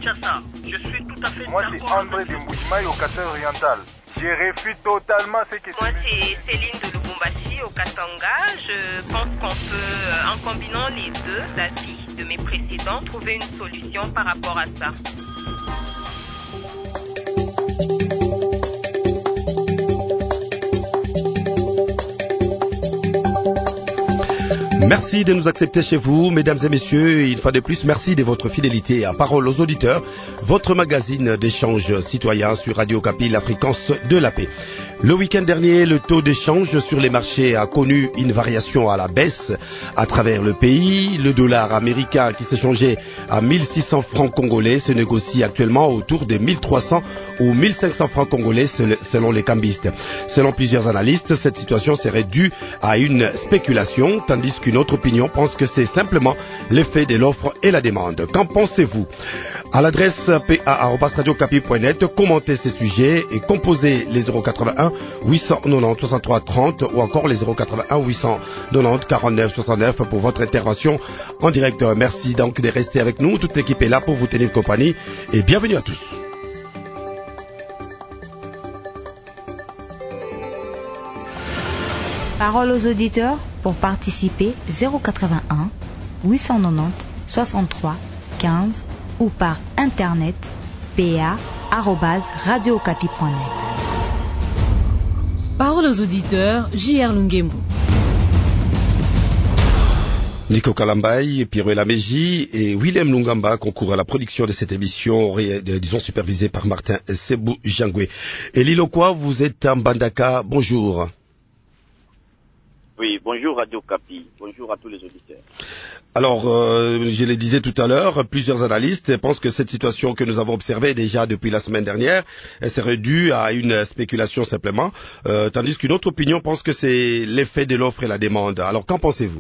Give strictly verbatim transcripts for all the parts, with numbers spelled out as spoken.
Kinshasa. Je suis tout à fait Moi, d'accord. c'est André de Mbujimaï au Qatar oriental. Je refuse totalement ce que tu Moi, dis. c'est Céline de Lubumbashi au Katanga. Je pense qu'on peut, en combinant les deux avis de mes précédents, trouver une solution par rapport à ça. Merci de nous accepter chez vous, mesdames et messieurs. Une fois de plus, merci de votre fidélité à Parole aux auditeurs, votre magazine d'échange citoyen sur Radio Okapi, la fréquence de la paix. Le week-end dernier, le taux d'échange sur les marchés a connu une variation à la baisse à travers le pays. Le dollar américain qui s'échangeait à mille six cents francs congolais se négocie actuellement autour de mille trois cents ou mille cinq cents francs congolais selon les cambistes. Selon plusieurs analystes, cette situation serait due à une spéculation, tandis qu'une autre opinion pense que c'est simplement l'effet de l'offre et la demande. Qu'en pensez-vous? À l'adresse p a arobase radio okapi point net, commentez ces sujets et composez les zéro quatre-vingt-un huit cent quatre-vingt-dix soixante-trois trente ou encore les zéro quatre-vingt-un huit cent quatre-vingt-dix quarante-neuf soixante-neuf pour votre intervention en direct. Merci donc de rester avec nous. Toute l'équipe est là pour vous tenir compagnie et bienvenue à tous. Parole aux auditeurs pour participer zéro quatre-vingt-un huit cent quatre-vingt-dix soixante-trois quinze ou par internet p a arobase radio okapi point net. Parole aux auditeurs, J R Lungembo. Nico Kalambaï, Pierre Lameji et Willem Lungamba concourent à la production de cette émission, disons supervisée par Martin Sebou Jangwe. Et Liloquois, vous êtes en Bandaka, bonjour. Oui, bonjour Radio Okapi, bonjour à tous les auditeurs. Alors, euh, je le disais tout à l'heure, plusieurs analystes pensent que cette situation que nous avons observée déjà depuis la semaine dernière, elle serait due à une spéculation simplement, euh, tandis qu'une autre opinion pense que c'est l'effet de l'offre et la demande. Alors, qu'en pensez-vous?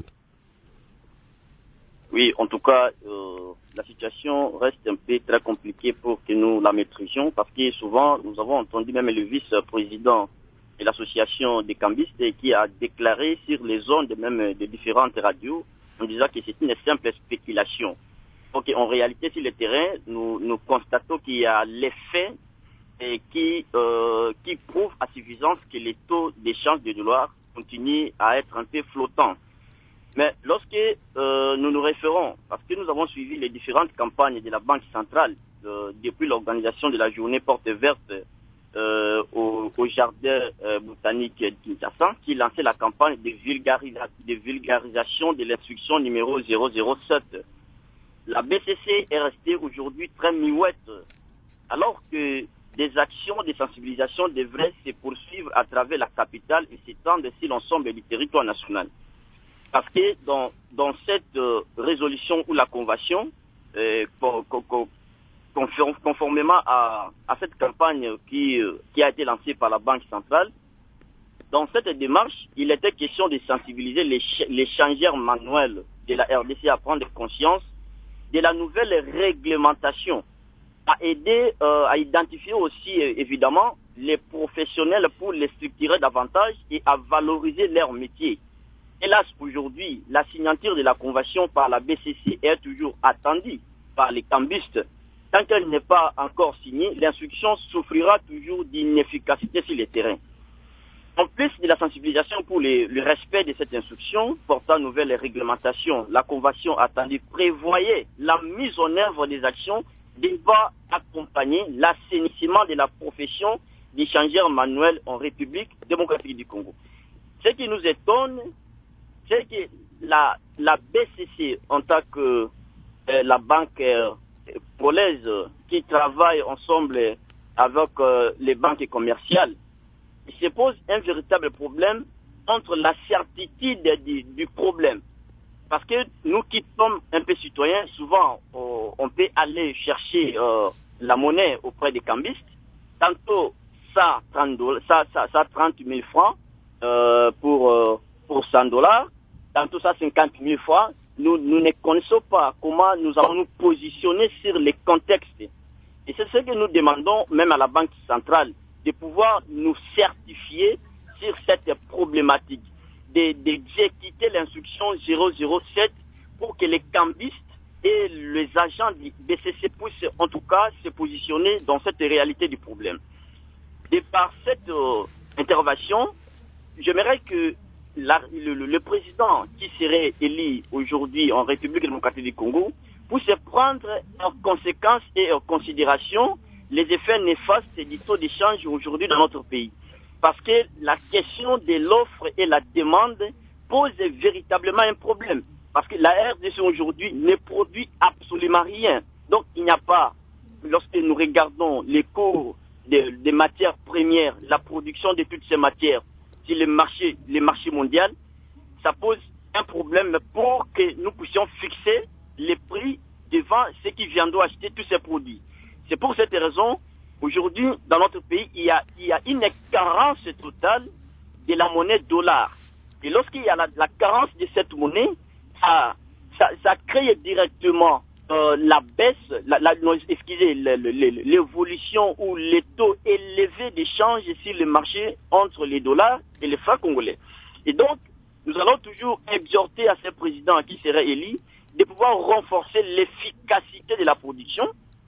Oui, en tout cas, euh, la situation reste un peu très compliquée pour que nous la maîtrisions, parce que souvent, nous avons entendu même le vice-président de l'association des cambistes qui a déclaré sur les ondes même de différentes radios en disant que c'est une simple spéculation. Donc en réalité sur le terrain, nous, nous constatons qu'il y a l'effet et qui, euh, qui prouve à suffisance que les taux d'échange de dollars continuent à être un peu flottants. Mais lorsque euh, nous nous référons, parce que nous avons suivi les différentes campagnes de la Banque centrale euh, depuis l'organisation de la journée porte verte Euh, au, au jardin euh, botanique de Kinshasa, qui lançait la campagne de, vulgarisa de vulgarisation de l'instruction numéro zéro zéro sept. La B C C est restée aujourd'hui très muette, alors que des actions de sensibilisation devraient se poursuivre à travers la capitale et s'étendre sur l'ensemble du territoire national. Parce que dans, dans cette euh, résolution ou la convention, euh, co co co conformément à, à cette campagne qui, qui a été lancée par la Banque centrale, dans cette démarche, il était question de sensibiliser les, les changeurs manuels de la R D C à prendre conscience de la nouvelle réglementation, à aider, euh, à identifier aussi euh, évidemment les professionnels pour les structurer davantage et à valoriser leur métier. Hélas, aujourd'hui, la signature de la convention par la B C C est toujours attendue par les cambistes. Tant qu'elle n'est pas encore signée, l'instruction souffrira toujours d'inefficacité sur le terrain. En plus de la sensibilisation pour les, le respect de cette instruction portant nouvelle réglementation, la convention attendue prévoyait la mise en œuvre des actions devant accompagner l'assainissement de la profession d'échangeur manuel en République démocratique du Congo. Ce qui nous étonne, c'est que la, la B C C, en tant que euh, la banque euh, congolaise qui travaille ensemble avec euh, les banques commerciales, il se pose un véritable problème entre la certitude du, du problème. Parce que nous qui sommes un peu citoyens, souvent euh, on peut aller chercher euh, la monnaie auprès des cambistes, tantôt ça trente, ça, ça, ça trente mille francs euh, pour, euh, pour cent dollars, tantôt ça cinquante mille francs. Nous, nous ne connaissons pas comment nous allons nous positionner sur les contextes. Et c'est ce que nous demandons même à la Banque centrale, de pouvoir nous certifier sur cette problématique, d'exécuter l'instruction zéro zéro sept pour que les cambistes et les agents du B C C puissent en tout cas se positionner dans cette réalité du problème. Et par cette euh, intervention, j'aimerais que la, le, le, le président qui serait élu aujourd'hui en République démocratique du Congo puisse prendre en conséquence et en considération les effets néfastes du taux d'échange aujourd'hui dans notre pays. Parce que la question de l'offre et la demande pose véritablement un problème. Parce que la R D C aujourd'hui ne produit absolument rien. Donc il n'y a pas, lorsque nous regardons les cours des, des matières premières, la production de toutes ces matières, sur les marchés, les marchés mondiaux, ça pose un problème pour que nous puissions fixer les prix devant ceux qui viendront acheter tous ces produits. C'est pour cette raison, aujourd'hui, dans notre pays, il y a, il y a une carence totale de la monnaie dollar. Et lorsqu'il y a la, la carence de cette monnaie, ça, ça, ça crée directement euh, la baisse, la, la, non, excusez, l'évolution ou les taux élevés d'échange sur le marché entre les dollars et les francs congolais. Et donc, nous allons toujours exhorter à ce président qui serait élu de pouvoir renforcer l'efficacité de la production,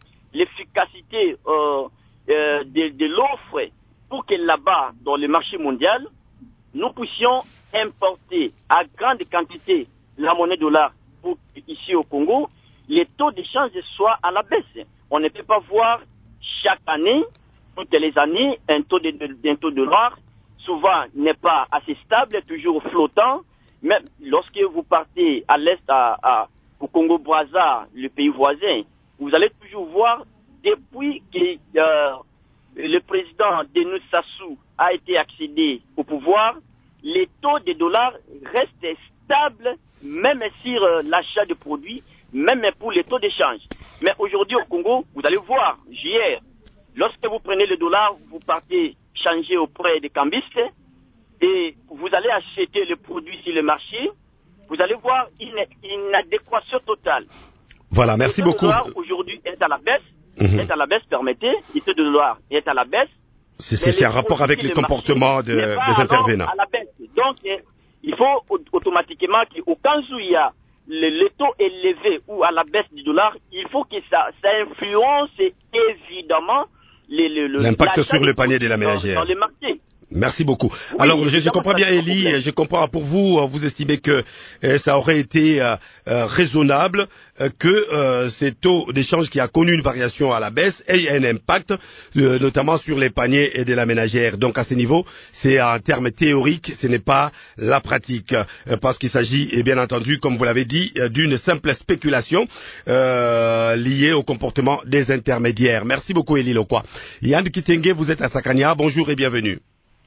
l'efficacité euh, euh, de, de l'offre pour que là-bas, dans le marché mondial, nous puissions importer à grande quantité la monnaie dollar pour ici au Congo, les taux d'échange soient à la baisse. On ne peut pas voir chaque année, toutes les années, un taux de, de, un taux de dollar, souvent n'est pas assez stable, toujours flottant. Même lorsque vous partez à l'est, à, à, au Congo-Brazza, le pays voisin, vous allez toujours voir, depuis que euh, le président Denis Sassou a été accédé au pouvoir, les taux de dollars restent stables, même sur euh, l'achat de produits, même pour les taux d'échange. Mais aujourd'hui au Congo, vous allez voir, hier, lorsque vous prenez le dollar, vous partez changer auprès des cambistes et vous allez acheter le produit sur le marché, vous allez voir une, une adéquation totale. Voilà, merci le taux beaucoup. Le dollar aujourd'hui est à la baisse, mmh. est à la baisse, permettez, le taux de dollar est à la baisse. C'est un rapport avec les comportements de, des intervenants. À la baisse. Donc, il faut automatiquement qu'au cas où il y a le, le taux élevé ou à la baisse du dollar, il faut que ça, ça influence évidemment l'impact sur le panier de la ménagère. Dans, dans les marchés. Merci beaucoup. Oui, Alors, je, je comprends bien, Elie, je comprends pour vous, vous estimez que euh, ça aurait été euh, euh, raisonnable euh, que euh, ces taux d'échange qui a connu une variation à la baisse aient un impact, euh, notamment sur les paniers et de la ménagère. Donc, à ce niveau, c'est un terme théorique, ce n'est pas la pratique, euh, parce qu'il s'agit, et bien entendu, comme vous l'avez dit, euh, d'une simple spéculation euh, liée au comportement des intermédiaires. Merci beaucoup, Elie Lokwa. Yann Kitenge, vous êtes à Sakania, bonjour et bienvenue.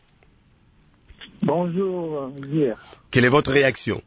Bonjour, Gilles. Quelle est votre réaction?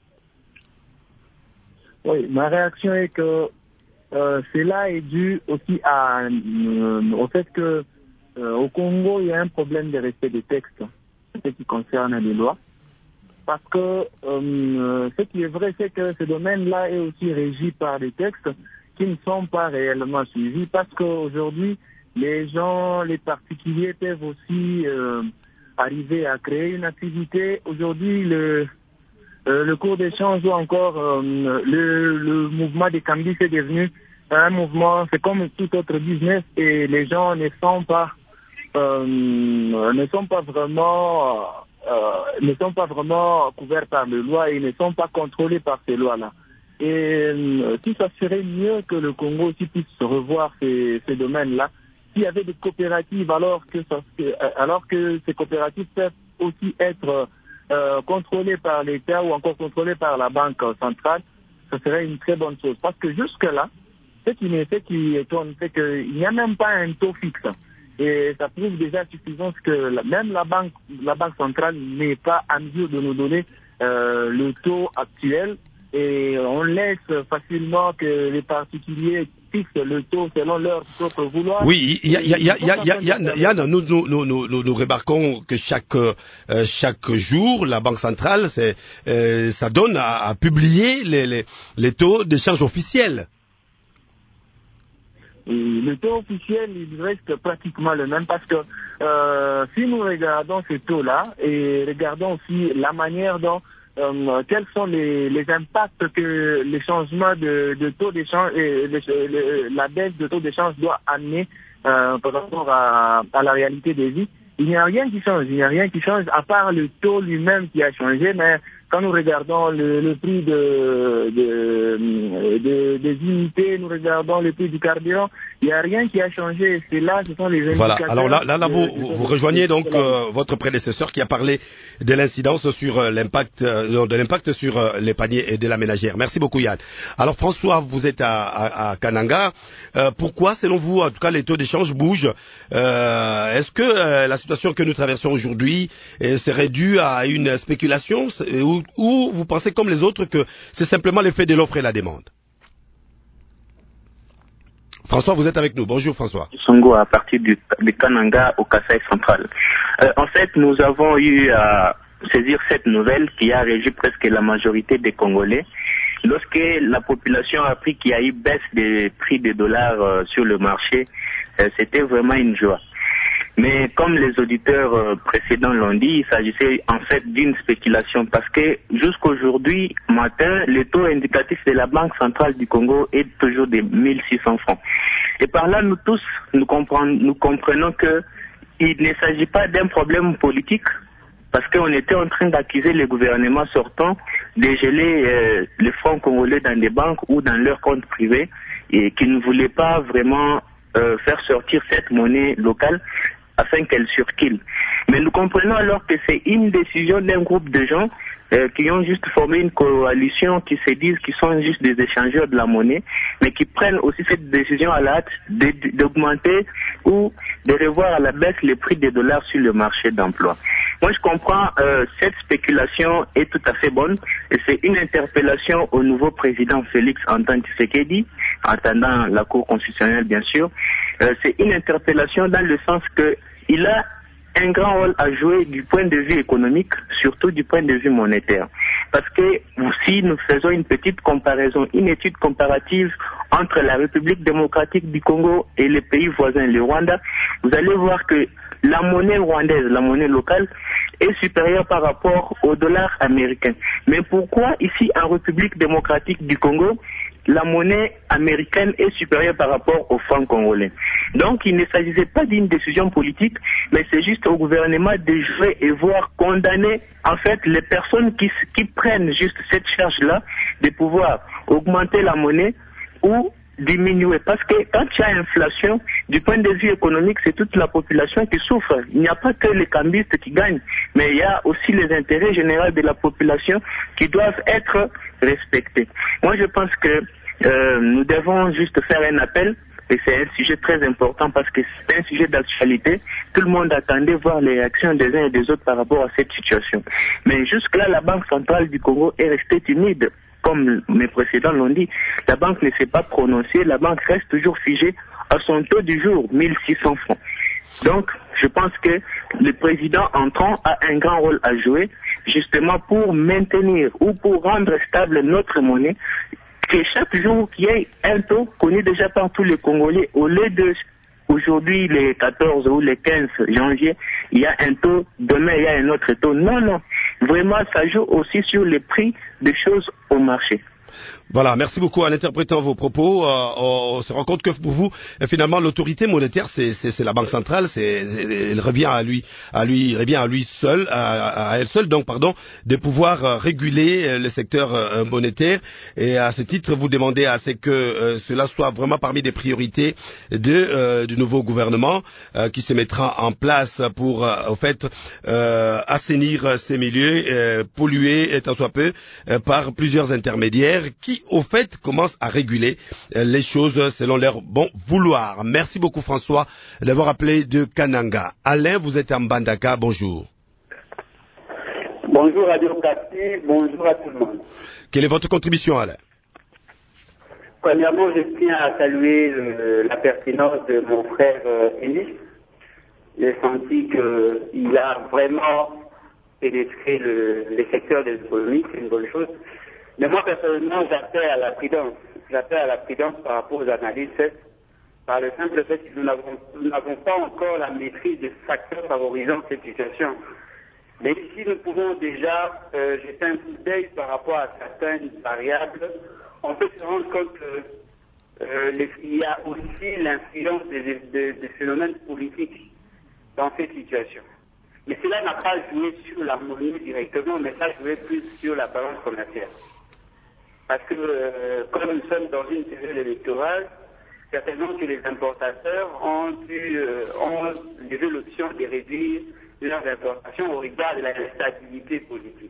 Oui, ma réaction est que euh, cela est dû aussi à, euh, au fait que euh, au Congo, il y a un problème de respect des textes, ce qui concerne les lois. Parce que euh, ce qui est vrai, c'est que ce domaine-là est aussi régi par des textes qui ne sont pas réellement suivis. Parce qu'aujourd'hui, les gens, les particuliers peuvent aussi... Euh, arriver à créer une activité. Aujourd'hui, le, euh, le cours d'échange ou encore euh, le, le mouvement des cambis est devenu un mouvement, c'est comme tout autre business et les gens ne sont pas euh, ne sont pas vraiment euh, ne sont pas vraiment couverts par les lois et ne sont pas contrôlés par ces lois-là. Et euh, si ça serait mieux que le Congo aussi puisse revoir ces, ces domaines-là, s'il y avait des coopératives, alors que, ça, alors que ces coopératives peuvent aussi être euh, contrôlées par l'État ou encore contrôlées par la Banque centrale, ce serait une très bonne chose. Parce que jusque-là, ce qui, ce qui étonne, c'est qu'il n'y a même pas un taux fixe. Et ça prouve déjà suffisant que la, même la Banque, la Banque centrale n'est pas en mesure de nous donner euh, le taux actuel. Et on laisse facilement que les particuliers fixent le taux selon leur propre vouloir. Oui, il y a, il y a, il y a, il y a, il y a, Yann, nous, nous, nous, nous, nous, nous remarquons que chaque, euh, chaque jour, la Banque centrale, c'est, euh, ça donne à, à publier les, les, les taux d'échange officiels. Et le taux officiel, il reste pratiquement le même parce que euh, si nous regardons ces taux-là et regardons aussi la manière dont euh, quels sont les, les impacts que les changements de, de taux d'échange et le, le, la baisse de taux d'échange doit amener euh, par rapport à, à la réalité des vies. Il n'y a rien qui change, il n'y a rien qui change à part le taux lui-même qui a changé, mais quand nous regardons le, le prix de, de, de, des unités, nous regardons le prix du carburant, il n'y a rien qui a changé. C'est là, ce sont les indicateurs. Voilà. Alors là, là, là vous, de, de, vous de, rejoignez de, donc de, euh, votre prédécesseur qui a parlé de l'incidence sur euh, l'impact, euh, de l'impact sur euh, les paniers et de la ménagère. Merci beaucoup, Yann. Alors François, vous êtes à, à, à Kananga. Euh, pourquoi, selon vous, en tout cas, les taux d'échange bougent? euh, Est-ce que euh, la situation que nous traversons aujourd'hui euh, serait due à une spéculation ou, ou vous pensez comme les autres que c'est simplement l'effet de l'offre et la demande? François, vous êtes avec nous. Bonjour François. Songo à partir du, de Kananga au Kasaï central. Euh, en fait, nous avons eu à saisir cette nouvelle qui a régi presque la majorité des Congolais. Lorsque la population a appris qu'il y a eu baisse des prix des dollars euh, sur le marché, euh, c'était vraiment une joie. Mais comme les auditeurs euh, précédents l'ont dit, il s'agissait en fait d'une spéculation parce que jusqu'aujourd'hui matin, le taux indicatif de la Banque centrale du Congo est toujours de mille six cents francs. Et par là, nous tous, nous comprenons, nous comprenons que il ne s'agit pas d'un problème politique parce qu'on était en train d'accuser les gouvernements sortants de geler euh, les francs congolais dans des banques ou dans leurs comptes privés et qui ne voulaient pas vraiment euh, faire sortir cette monnaie locale afin qu'elle circule. Mais nous comprenons alors que c'est une décision d'un groupe de gens euh, qui ont juste formé une coalition qui se disent qu'ils sont juste des échangeurs de la monnaie, mais qui prennent aussi cette décision à la hâte d'augmenter ou de revoir à la baisse les prix des dollars sur le marché d'emploi. Moi, je comprends, euh, cette spéculation est tout à fait bonne et c'est une interpellation au nouveau président Félix Antoine Tshisekedi, en attendant la Cour constitutionnelle bien sûr. Euh, c'est une interpellation dans le sens que il a un grand rôle à jouer du point de vue économique, surtout du point de vue monétaire. Parce que si nous faisons une petite comparaison, une étude comparative entre la République démocratique du Congo et les pays voisins, le Rwanda, vous allez voir que la monnaie rwandaise, la monnaie locale, est supérieure par rapport au dollar américain. Mais pourquoi ici en République démocratique du Congo, la monnaie américaine est supérieure par rapport au franc congolais? Donc il ne s'agissait pas d'une décision politique, mais c'est juste au gouvernement de jouer et voir condamner en fait les personnes qui, qui prennent juste cette charge-là de pouvoir augmenter la monnaie ou diminuer. Parce que quand il y a inflation, du point de vue économique, c'est toute la population qui souffre. Il n'y a pas que les cambistes qui gagnent, mais il y a aussi les intérêts généraux de la population qui doivent être respectés. Moi, je pense que euh, nous devons juste faire un appel, et c'est un sujet très important parce que c'est un sujet d'actualité. Tout le monde attendait voir les réactions des uns et des autres par rapport à cette situation. Mais jusque-là, la Banque centrale du Congo est restée timide. Comme mes précédents l'ont dit, la banque ne s'est pas prononcée, la banque reste toujours figée à son taux du jour, mille six cents francs. Donc, je pense que le président entrant a un grand rôle à jouer, justement pour maintenir ou pour rendre stable notre monnaie, que chaque jour qu'il y ait un taux connu déjà par tous les Congolais, au lieu de aujourd'hui les quatorze ou les quinze janvier, il y a un taux, demain il y a un autre taux. Non, non. Vraiment, ça joue aussi sur les prix des choses au marché. Voilà, merci beaucoup. En interprétant vos propos, euh, on, on se rend compte que pour vous, finalement, l'autorité monétaire, c'est, c'est, c'est la Banque centrale, c'est, elle revient à lui, à lui, revient à lui seul, à, à elle seule, donc pardon, de pouvoir euh, réguler euh, le secteur euh, monétaire. Et à ce titre, vous demandez à ce que euh, cela soit vraiment parmi les priorités de euh, du nouveau gouvernement euh, qui se mettra en place pour, euh, au fait, euh, assainir ces milieux euh, pollués, tant soit peu, euh, par plusieurs intermédiaires qui, au fait, commencent à réguler les choses selon leur bon vouloir. Merci beaucoup François d'avoir appelé de Kananga. Alain, vous êtes en Mbandaka, bonjour. Bonjour Radio Kapi, bonjour à tout le monde. Quelle est votre contribution, Alain? Premièrement, je tiens à saluer le, la pertinence de mon frère euh, Elie. J'ai senti qu'il a vraiment pénétré le, les secteurs de l'économie, c'est une bonne chose. Mais moi, personnellement, j'appelle à la prudence. J'appelle à la prudence par rapport aux analyses faites, par le simple fait que nous n'avons, nous n'avons pas encore la maîtrise des facteurs favorisant cette situation. Mais ici, nous pouvons déjà euh, jeter un coup d'œil par rapport à certaines variables. On peut se rendre compte qu'il euh, y a aussi l'influence des, des, des phénomènes politiques dans cette situation. Mais cela n'a pas joué sur la monnaie directement, mais ça a joué plus sur la balance commerciale. Parce que, euh, comme nous sommes dans une période électorale, certainement que les importateurs ont eu euh, ont levé l'option de réduire leurs importations au regard de la stabilité politique.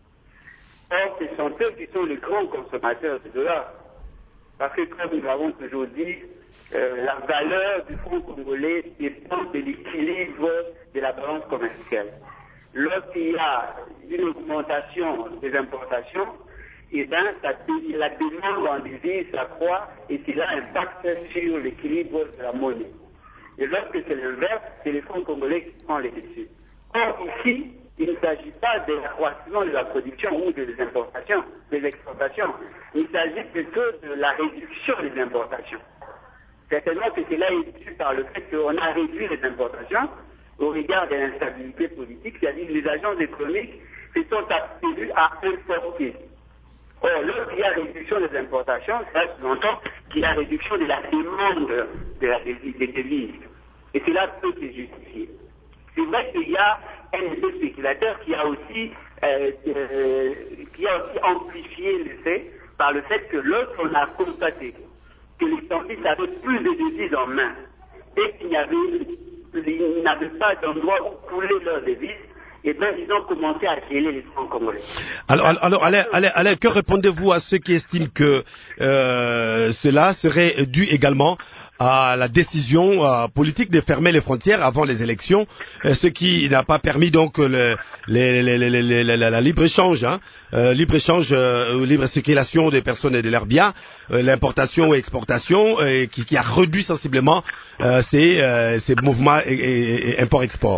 Or, ce sont eux qui sont les grands consommateurs de dollars. Parce que, comme nous l'avons toujours dit, euh, la valeur du franc congolais dépend de l'équilibre de la balance commerciale. Lorsqu'il y a une augmentation des importations, et bien, ça, la demande en devise s'accroît et cela impacte sur l'équilibre de la monnaie. Et lorsque c'est l'inverse, c'est les fonds congolais qui prennent les dessus. Or, ici, il ne s'agit pas de l'accroissement de la production ou des importations, des exportations. Il s'agit plutôt de la réduction des importations. Certainement que cela est dû par le fait qu'on a réduit les importations au regard de l'instabilité politique, c'est-à-dire que les agences économiques se sont abstenues à importer. Or, lorsqu'il y a réduction des importations, ça sous-entend qu'il y a réduction de la demande de la devise, des devises. Et cela peut se justifier. C'est vrai qu'il y a un effet spéculateur qui a aussi, euh, euh, qui a aussi amplifié l'effet par le fait que lorsqu'on a constaté que les campistes avaient plus de devises en main et qu'il n'y avait, il n'avait pas d'endroit où couler leurs devises, et bien, ils ont commencé à geler les francs congolais. Alors, alors, Alain, Alain, Alain, que répondez-vous à ceux qui estiment que euh, cela serait dû également à la décision euh, politique de fermer les frontières avant les élections, euh, ce qui n'a pas permis donc le, les, les, les, les, la, la libre échange, hein, euh, libre échange, euh, libre circulation des personnes et de leurs biens, euh, l'importation et exportation, euh, qui, qui a réduit sensiblement euh, ces, euh, ces mouvements et, et, et import-export.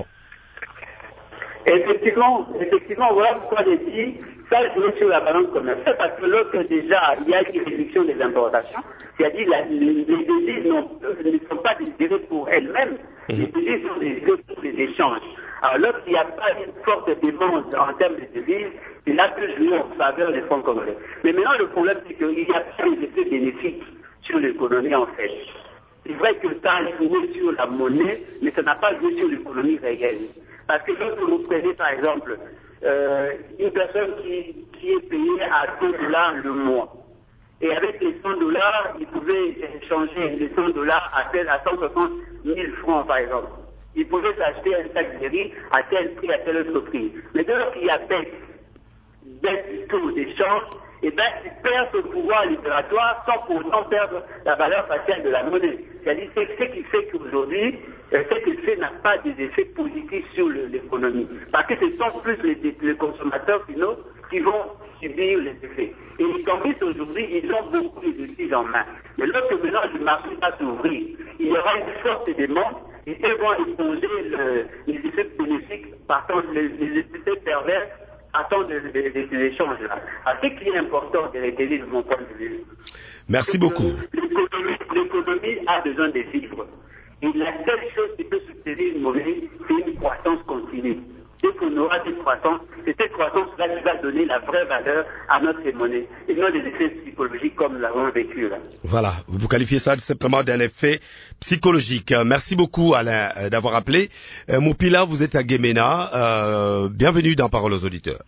Effectivement, effectivement, voilà pourquoi j'ai dit, ça joue sur la balance commerciale, parce que lorsque déjà il y a une réduction des importations, c'est-à-dire la, les, les devises ne sont pas désirées pour elles-mêmes, mmh. les devises sont désirées pour les échanges. Alors lorsqu'il n'y a pas une forte demande en termes de devises, c'est là que je joue en faveur des fonds congolais. Mais maintenant le problème c'est qu'il n'y a pas des effets bénéfiques sur l'économie en fait. C'est vrai que ça a joué sur la monnaie, mais ça n'a pas joué sur l'économie réelle. Parce que lorsque vous prenez par exemple euh, une personne qui, qui est payée à cent dollars le mois, et avec les cent dollars, il pouvait changer les cent dollars à, à cent soixante mille francs par exemple. Il pouvait s'acheter un sac de riz à tel prix, à tel autre prix. Mais dès lors qu'il y a baisse, baisse du taux d'échange, et bien, il perd ce pouvoir libératoire sans pour autant perdre la valeur faciale de la monnaie. C'est-à-dire c'est ce qui fait qu'aujourd'hui, euh, cet effet n'a pas des effets positifs sur l'économie. Parce que ce sont plus les, les consommateurs finaux qui vont subir les effets. Et les campistes aujourd'hui, ils ont beaucoup de devises en main. Mais lorsque maintenant le marché va s'ouvrir, il y aura une forte demande et elles vont éponger le, les effets bénéfiques, partant les, les effets pervers. Attendre des, des, des échanges là. Alors, ce qui est important de retenir de mon point de vue. Merci beaucoup. L'économie a besoin de vivre. Et la seule chose qui peut soutenir une monnaie, c'est une croissance continue. Dès qu'on aura cette croissance, c'est cette croissance-là qui va donner la vraie valeur à notre monnaie. Et non des effets psychologiques comme nous l'avons vécu là. Voilà. Vous qualifiez ça simplement d'un effet psychologique. Merci beaucoup Alain d'avoir appelé. Euh, Moupila, vous êtes à Guémena. Euh, bienvenue dans Parole aux auditeurs.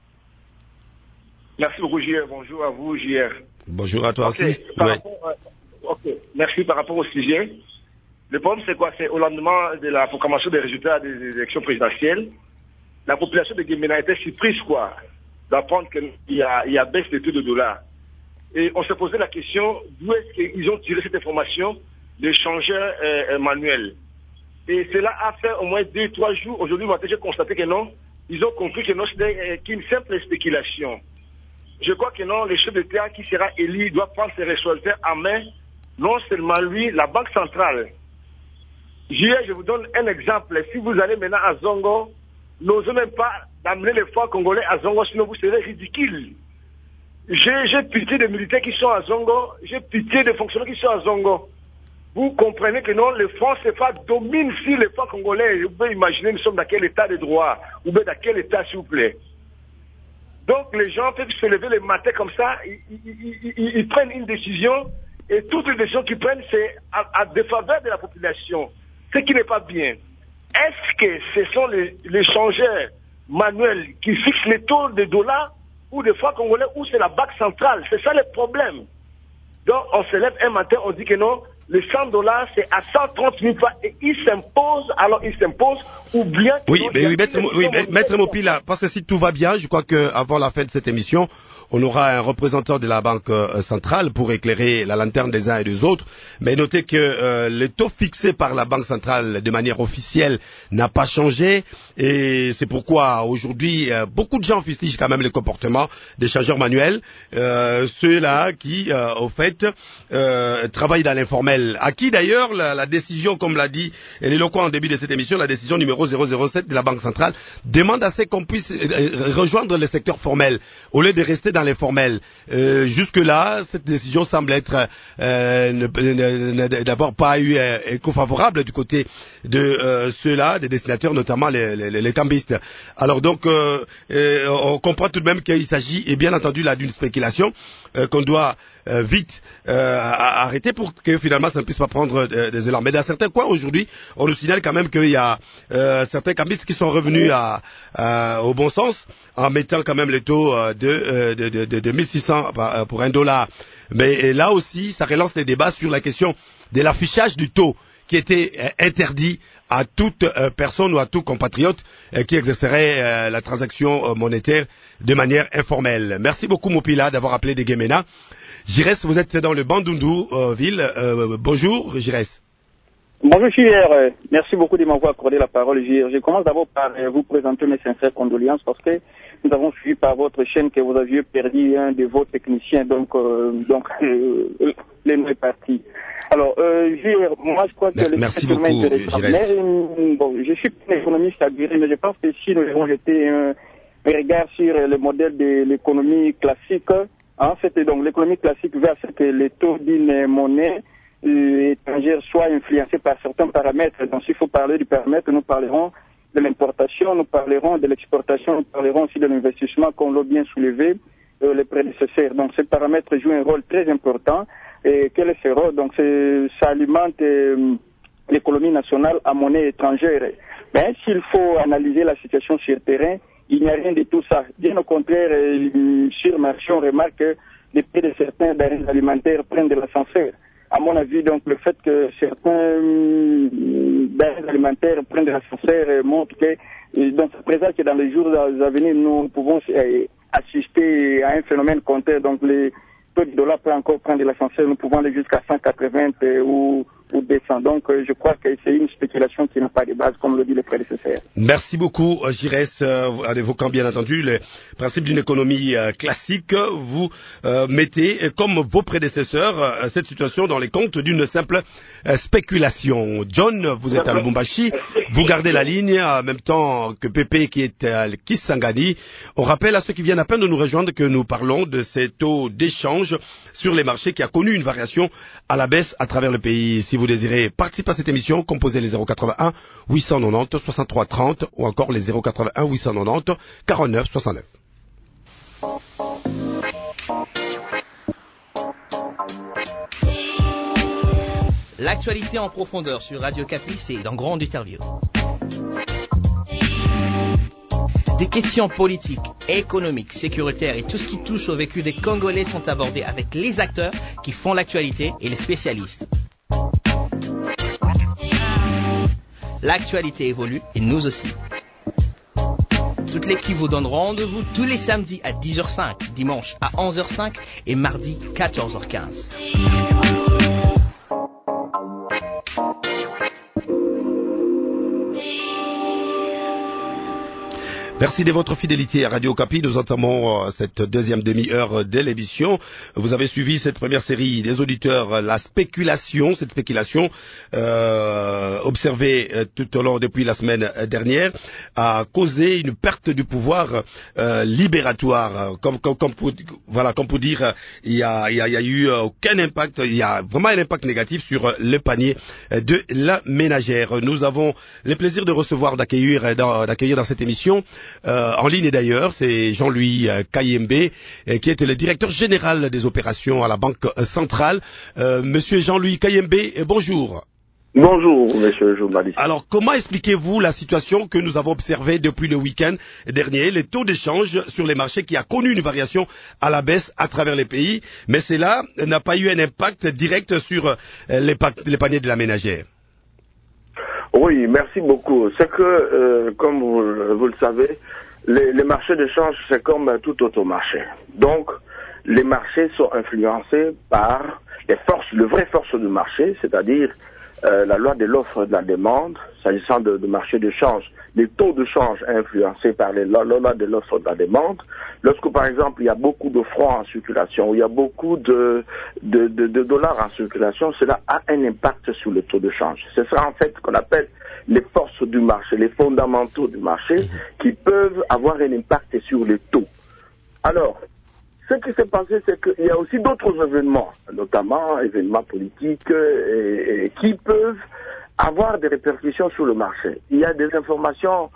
Merci beaucoup J R. Bonjour à vous J R. Bonjour à toi okay. aussi. Par ouais. rapport, euh, ok. Merci par rapport au sujet. Le problème c'est quoi? C'est au lendemain de la proclamation des résultats des élections présidentielles, la population de Guémena était surprise quoi d'apprendre qu'il y a, il y a baisse de taux de dollar. Et on se posait la question d'où est-ce qu'ils ont tiré cette information d'échangeurs euh, manuels. Et cela a fait au moins deux, trois jours. Aujourd'hui, matin, j'ai constaté que non, ils ont compris que non, c'était qu'une simple spéculation. Je crois que non, le chef d'État qui sera élu doit prendre ses responsabilités en main, non seulement lui, la Banque centrale. Hier, je vous donne un exemple. Si vous allez maintenant à Zongo, n'osez même pas d'amener les francs congolais à Zongo, sinon vous serez ridicule. J'ai pitié des militaires qui sont à Zongo, j'ai pitié des fonctionnaires qui sont à Zongo. Vous comprenez que non, le franc C F A domine sur les francs congolais. Vous pouvez imaginer, nous sommes dans quel état de droit. ou bien dans quel état, s'il vous plaît. Donc les gens peuvent se lever le matin comme ça, ils, ils, ils, ils, ils prennent une décision, et toutes les décisions qu'ils prennent, c'est à, à défaveur de la population, ce qui n'est pas bien. Est-ce que ce sont les, les changeurs manuels qui fixent les taux de dollars ou des francs congolais, ou c'est la banque centrale? C'est ça le problème. Donc on se lève un matin, on dit que non, les cent dollars c'est à cent trente mille francs et ils s'imposent, alors ils s'imposent, ou bien... Oui, mais oui, maître, oui, maître Mopila, parce que si tout va bien, je crois qu'avant la fin de cette émission, on aura un représentant de la Banque euh, centrale pour éclairer la lanterne des uns et des autres. Mais notez que euh, le taux fixé par la Banque centrale de manière officielle n'a pas changé. Et c'est pourquoi aujourd'hui, euh, beaucoup de gens fustigent quand même le comportement des changeurs manuels. Euh, ceux-là qui, euh, au fait, euh, travaillent dans l'informel. À qui d'ailleurs la, la décision, comme l'a dit l'éloquent en début de cette émission, la décision numéro zéro zéro sept de la Banque centrale, demande à ce qu'on puisse euh, rejoindre le secteur formel au lieu de rester dans l'informel. Euh, jusque-là, cette décision semble être euh, d'avoir pas eu euh, écho favorable du côté de euh, ceux-là, des destinataires, notamment les, les, les cambistes. Alors donc, euh, euh, on comprend tout de même qu'il s'agit, et bien entendu, là, d'une spéculation euh, qu'on doit euh, vite euh, arrêter pour que finalement ça ne puisse pas prendre euh, des élans. Mais dans certains coins aujourd'hui, on nous signale quand même qu'il y a euh, certains cambistes qui sont revenus à, à, au bon sens en mettant quand même le taux euh, de, euh, de, de, de, de mille six cents pour un dollar. Mais là aussi, ça relance les débats sur la question de l'affichage du taux qui était euh, interdit à toute euh, personne ou à tout compatriote euh, qui exercerait euh, la transaction euh, monétaire de manière informelle. Merci beaucoup Mopila d'avoir appelé de Guémena. Jires, vous êtes dans le Bandundu euh, ville. Euh, bonjour Jires. Bonjour J R, merci beaucoup de m'avoir accordé la parole J R. Je commence d'abord par vous présenter mes sincères condoléances parce que nous avons suivi par votre chaîne que vous aviez perdu un de vos techniciens, donc, euh, donc euh, le nom est parti. Alors, euh, J R, moi je crois que le Merci beaucoup, intéressant. Mais, euh, bon, je suis pas un économiste aguerri, mais je pense que si nous avons jeté un, un regard sur le modèle de l'économie classique, en fait, donc l'économie classique veut à ce que les taux d'une monnaie euh, étrangère soient influencés par certains paramètres. Donc, s'il faut parler du paramètre, nous parlerons de l'importation, nous parlerons de l'exportation, nous parlerons aussi de l'investissement, comme l'ont bien soulevé euh, les prédécesseurs. Donc, ces paramètres jouent un rôle très important. Et quel est ce rôle? Donc, ça alimente euh, l'économie nationale à monnaie étrangère. Mais s'il faut analyser la situation sur le terrain, il n'y a rien de tout ça. Bien au contraire, euh, sur le marché, on remarque que les prix de certains denrées alimentaires prennent de l'ascenseur. À mon avis, donc, le fait que certains denrées alimentaires prennent de l'ascenseur montre que, donc, ça présente que dans les jours à venir, nous pouvons assister à un phénomène contraire. Donc, les taux de dollars peuvent encore prendre de l'ascenseur. Nous pouvons aller jusqu'à cent quatre-vingts ou, ou deux cents. Donc, je crois que c'est une spéculation qui n'a pas de base, comme le dit le prédécesseur. Merci beaucoup, Jires, euh, en évoquant bien entendu le principe d'une économie euh, classique. Vous euh, mettez, comme vos prédécesseurs, euh, cette situation dans les comptes d'une simple euh, spéculation. John, vous êtes à Lubumbashi, vous gardez la ligne en même temps que Pépé qui est à Kisangani. On rappelle à ceux qui viennent à peine de nous rejoindre que nous parlons de ces taux d'échange sur les marchés qui a connu une variation à la baisse à travers le pays. Si vous désirez participer à cette émission, composez les zéro quatre-vingt-un huit cent quatre-vingt-dix soixante-trois trente ou encore les zéro quatre-vingt-un huit cent quatre-vingt-dix quarante-neuf soixante-neuf. L'actualité en profondeur sur Radio Kapi, c'est dans Grande Interview. Des questions politiques, économiques, sécuritaires et tout ce qui touche au vécu des Congolais sont abordés avec les acteurs qui font l'actualité et les spécialistes. L'actualité évolue et nous aussi. Toute l'équipe vous donne rendez-vous tous les samedis à dix heures cinq, dimanche à onze heures cinq et mardi quatorze heures quinze. Merci de votre fidélité à Radio Okapi. Nous entamons euh, cette deuxième demi-heure de l'émission. Vous avez suivi cette première série des auditeurs, la spéculation, cette spéculation euh, observée euh, tout au long depuis la semaine dernière a causé une perte du pouvoir euh, libératoire. Comme, comme, comme pour, voilà, comme pour dire, il y a, il y a, il y a eu aucun impact, il y a vraiment un impact négatif sur le panier de la ménagère. Nous avons le plaisir de recevoir, d'accueillir dans, d'accueillir dans cette émission Euh, en ligne d'ailleurs, c'est Jean-Louis euh, Kayembe, euh, qui est le directeur général des opérations à la Banque euh, centrale. Euh, Monsieur Jean-Louis Kayembe, euh, bonjour. Bonjour, monsieur le journaliste. Alors, comment expliquez-vous la situation que nous avons observée depuis le week-end dernier, les taux d'échange sur les marchés qui a connu une variation à la baisse à travers les pays, mais cela n'a pas eu un impact direct sur euh, les, pa- les paniers de la ménagère? Oui, merci beaucoup. C'est que, euh, comme vous, vous le savez, les, les marchés de change, c'est comme tout autre marché. Donc, les marchés sont influencés par les forces, les vraies forces du marché, c'est-à-dire euh, la loi de l'offre et de la demande, s'agissant de, de marché de change. Les taux de change influencés par les, la loi de l'offre et de la demande. Lorsque, par exemple, il y a beaucoup de francs en circulation, il y a beaucoup de, de, de, de dollars en circulation, cela a un impact sur le taux de change. C'est ça, en fait, qu'on appelle les forces du marché, les fondamentaux du marché, qui peuvent avoir un impact sur les taux. Alors, ce qui s'est passé, c'est qu'il y a aussi d'autres événements, notamment événements politiques, et, et, qui peuvent avoir des répercussions sur le marché. Il y a des informations,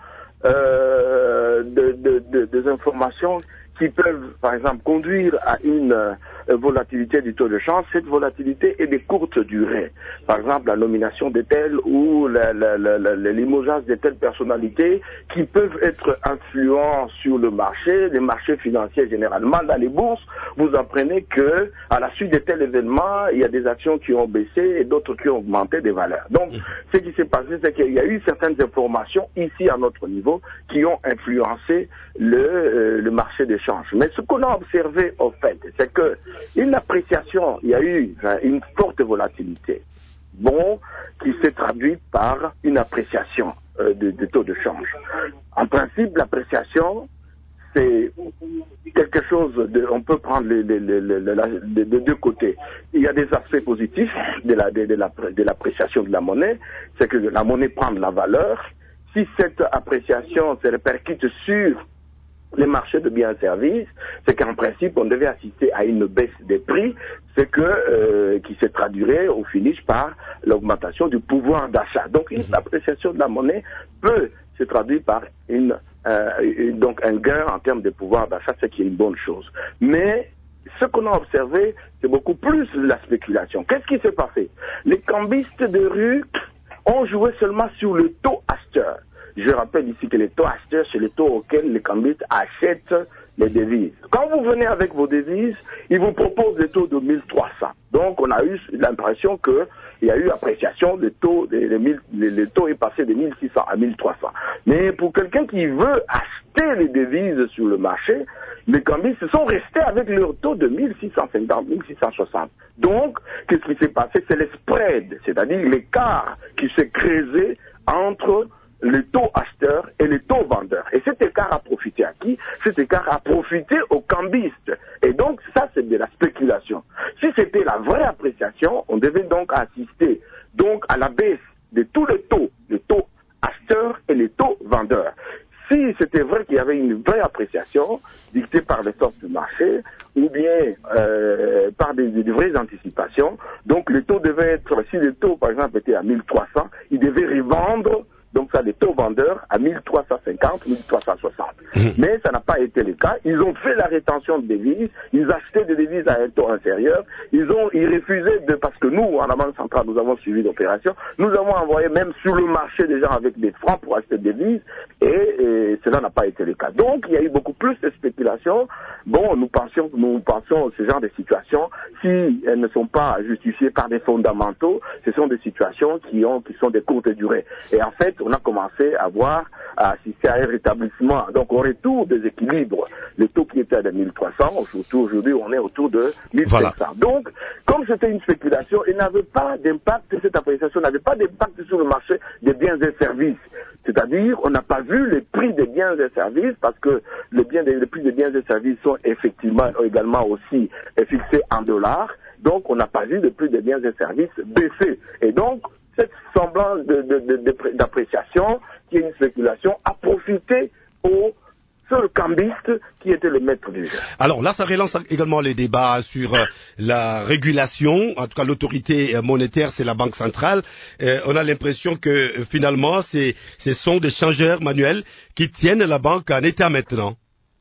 euh, de, de, de, des informations qui peuvent, par exemple, conduire à une euh, volatilité du taux de change. Cette volatilité est de courte durée. Par exemple, la nomination de telles ou la, la, la, la, le limogeage de telles personnalités qui peuvent être influents sur le marché, les marchés financiers généralement. Dans les bourses, vous apprenez que à la suite de tels événements, il y a des actions qui ont baissé et d'autres qui ont augmenté des valeurs. Donc, ce qui s'est passé, c'est qu'il y a eu certaines informations ici à notre niveau qui ont influencé le, euh, le marché des change. Mais ce qu'on a observé, au fait, c'est que une appréciation, il y a eu hein, une forte volatilité, bon, qui s'est traduite par une appréciation euh, de, de taux de change. En principe, l'appréciation, c'est quelque chose de, on peut prendre les, les, les, les, les, les, les deux côtés. Il y a des aspects positifs de la, de, de la, de l'appréciation de la monnaie, c'est que la monnaie prend de la valeur. Si cette appréciation se répercute sur les marchés de biens et services, c'est qu'en principe, on devait assister à une baisse des prix, c'est que euh, qui se traduirait au finish par l'augmentation du pouvoir d'achat. Donc, une appréciation de la monnaie peut se traduire par une, euh, une donc un gain en termes de pouvoir d'achat, ce qui est une bonne chose. Mais ce qu'on a observé, c'est beaucoup plus la spéculation. Qu'est-ce qui s'est passé? Les cambistes de rue ont joué seulement sur le taux acheteur. Je rappelle ici que les taux acheteurs, c'est les taux auxquels les cambistes achètent les devises. Quand vous venez avec vos devises, ils vous proposent des taux de mille trois cents. Donc, on a eu l'impression que il y a eu appréciation, le taux, les, les, les, les taux est passé de mille six cents à mille trois cents. Mais pour quelqu'un qui veut acheter les devises sur le marché, les cambistes sont restés avec leur taux de mille six cent cinquante, mille six cent soixante. Donc, qu'est-ce qui s'est passé? C'est le spread, c'est-à-dire l'écart qui s'est creusé entre les taux acheteurs et les taux vendeurs. Et cet écart a profité à qui? Cet écart a profité aux cambistes. Et donc, ça, c'est de la spéculation. Si c'était la vraie appréciation, on devait donc assister donc à la baisse de tous les taux, les taux acheteurs et les taux vendeurs. Si c'était vrai qu'il y avait une vraie appréciation dictée par les forces du marché ou bien euh, par des, des vraies anticipations, donc le taux devait être, si le taux par exemple était à mille trois cents, il devait revendre donc ça les taux vendeurs à mille trois cent cinquante, mille trois cent soixante. Mais ça n'a pas été le cas. Ils ont fait la rétention de devises, ils achetaient des devises à un taux inférieur, ils ont ils refusaient de, parce que nous, en la Banque centrale, nous avons suivi l'opération, nous avons envoyé même sur le marché des gens avec des francs pour acheter des devises, et, et cela n'a pas été le cas. Donc il y a eu beaucoup plus de spéculation. Bon, nous pensions, nous pensons ce genre de situations, si elles ne sont pas justifiées par des fondamentaux, ce sont des situations qui ont, qui sont de courte durée. Et en fait, on a commencé à voir, à assister à un rétablissement. Donc, on retour des équilibres. Le taux qui était à deux mille trois cents, aujourd'hui on est autour de mille cinq cents. Voilà. Donc, comme c'était une spéculation, il n'avait pas d'impact, cette appréciation n'avait pas d'impact sur le marché des biens et services. C'est-à-dire, on n'a pas vu les prix des biens et services parce que les, biens des, les prix des biens et services sont effectivement également aussi fixés en dollars. Donc, on n'a pas vu le prix des biens et services baisser. Et donc, cette semblance de, de, de, de, d'appréciation, qui est une spéculation, a profité au seul cambiste qui était le maître du jeu. Alors là, ça relance également les débats sur euh, la régulation. En tout cas, l'autorité monétaire, c'est la Banque centrale. Euh, on a l'impression que euh, finalement, c'est, ce sont des changeurs manuels qui tiennent la banque en état maintenant.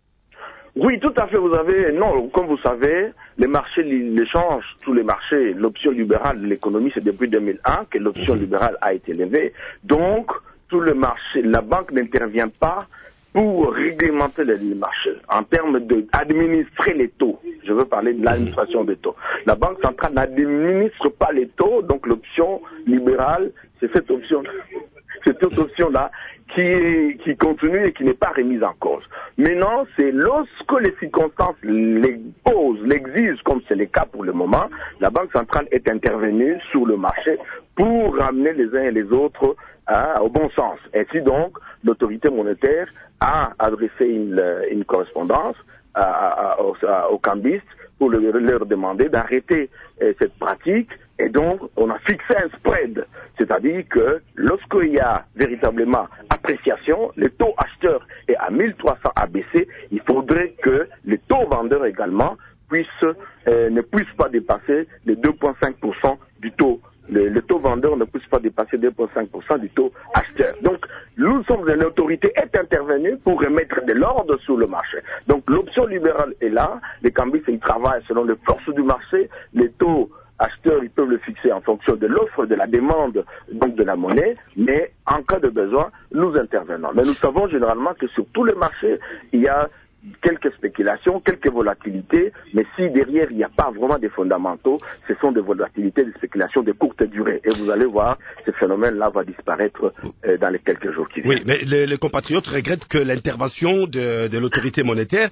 Oui, tout à fait. Vous avez, non, comme vous savez, les marchés, l'échange, tous les marchés, l'option libérale de l'économie, c'est depuis deux mille un que l'option libérale a été levée. Donc, tout le marché, la banque n'intervient pas pour réglementer les marchés, en termes d'administrer les taux. Je veux parler de l'administration des taux. La Banque centrale n'administre pas les taux, donc l'option libérale, c'est cette option, c'est cette option-là qui, qui continue et qui n'est pas remise en cause. Maintenant, c'est lorsque les circonstances l'exposent, l'exigent, comme c'est le cas pour le moment, la Banque centrale est intervenue sur le marché pour ramener les uns et les autres hein, au bon sens. Ainsi donc, l'autorité monétaire a adressé une, une correspondance à, à, à, à, aux cambistes pour le, leur demander d'arrêter euh, cette pratique. Et donc, on a fixé un spread. C'est-à-dire que lorsqu'il y a véritablement appréciation, le taux acheteur est à mille trois cents A B C, il faudrait que les taux vendeurs également puissent, euh, ne puissent pas dépasser les deux virgule cinq pour cent du taux. Le, le taux vendeur ne puisse pas dépasser deux virgule cinq pour cent du taux acheteur. Donc, nous sommes une autorité est intervenue pour remettre de l'ordre sur le marché. Donc, l'option libérale est là. Les cambistes, ils travaillent selon les forces du marché. Les taux acheteurs, ils peuvent le fixer en fonction de l'offre, de la demande, donc de la monnaie. Mais en cas de besoin, nous intervenons. Mais nous savons généralement que sur tous les marchés, il y a quelques spéculations, quelques volatilités, mais si derrière il n'y a pas vraiment des fondamentaux, ce sont des volatilités, des spéculations de courte durée. Et vous allez voir, ce phénomène-là va disparaître euh, dans les quelques jours qui viennent. Oui, mais les, les compatriotes regrettent que l'intervention de, de l'autorité monétaire,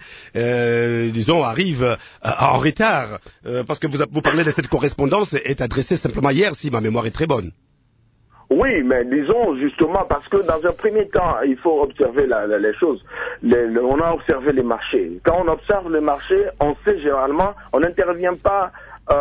euh, disons, arrive euh, en retard, euh, parce que vous, vous parlez de cette correspondance est adressée simplement hier, si ma mémoire est très bonne. Oui, mais disons justement parce que dans un premier temps, il faut observer la, la, les choses. Les, le, on a observé les marchés. Quand on observe les marchés, on sait généralement, on n'intervient pas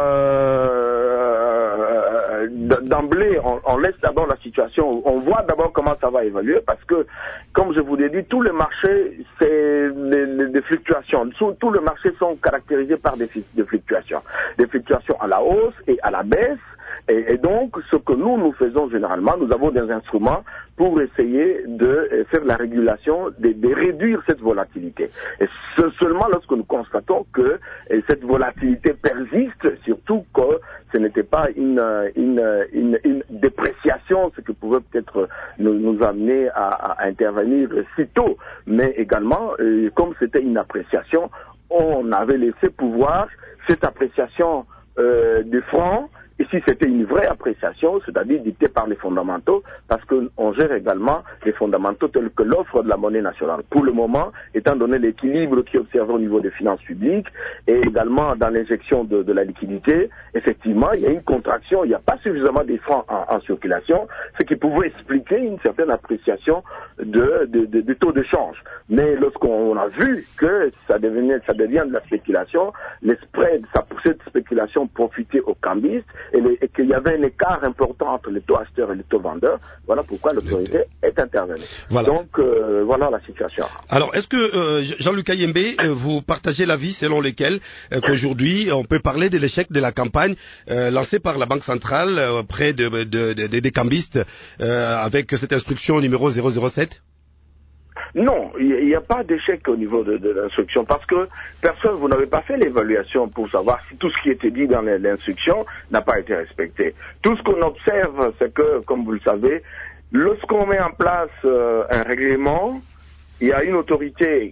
euh, d'emblée. On, on laisse d'abord la situation. On voit d'abord comment ça va évoluer parce que, comme je vous l'ai dit, tous les marchés, c'est des fluctuations. Tous, tous les marchés sont caractérisés par des, des fluctuations, des fluctuations à la hausse et à la baisse. Et, et donc, ce que nous, nous faisons généralement, nous avons des instruments pour essayer de faire la régulation, de, de réduire cette volatilité. Et ce, seulement lorsque nous constatons que et cette volatilité persiste, surtout que ce n'était pas une, une, une, une dépréciation, ce qui pouvait peut-être nous, nous amener à, à intervenir si tôt, mais également, euh, comme c'était une appréciation, on avait laissé pouvoir cette appréciation euh, du franc. Et si c'était une vraie appréciation, c'est-à-dire dictée par les fondamentaux, parce qu'on gère également les fondamentaux tels que l'offre de la monnaie nationale. Pour le moment, étant donné l'équilibre qui est observé au niveau des finances publiques et également dans l'injection de, de la liquidité, effectivement, il y a une contraction, il n'y a pas suffisamment de francs en, en circulation, ce qui pouvait expliquer une certaine appréciation de, de, de, de taux de change. Mais lorsqu'on a vu que ça devenait, ça devient de la spéculation, les spreads, ça poussait de spéculation profiter aux cambistes, et, les, et qu'il y avait un écart important entre les taux acheteurs et les taux vendeurs. Voilà pourquoi l'autorité est intervenue. Voilà. Donc, euh, voilà la situation. Alors, est-ce que, euh, Jean-Luc Ayembe, euh, vous partagez l'avis selon lequel euh, qu'aujourd'hui, on peut parler de l'échec de la campagne euh, lancée par la Banque centrale euh, auprès de, de, de, de, des cambistes euh, avec cette instruction numéro zéro zéro sept? Non, il n'y a pas d'échec au niveau de, de l'instruction parce que personne, vous n'avez pas fait l'évaluation pour savoir si tout ce qui était dit dans l'instruction n'a pas été respecté. Tout ce qu'on observe, c'est que, comme vous le savez, lorsqu'on met en place euh, un règlement, il y a une autorité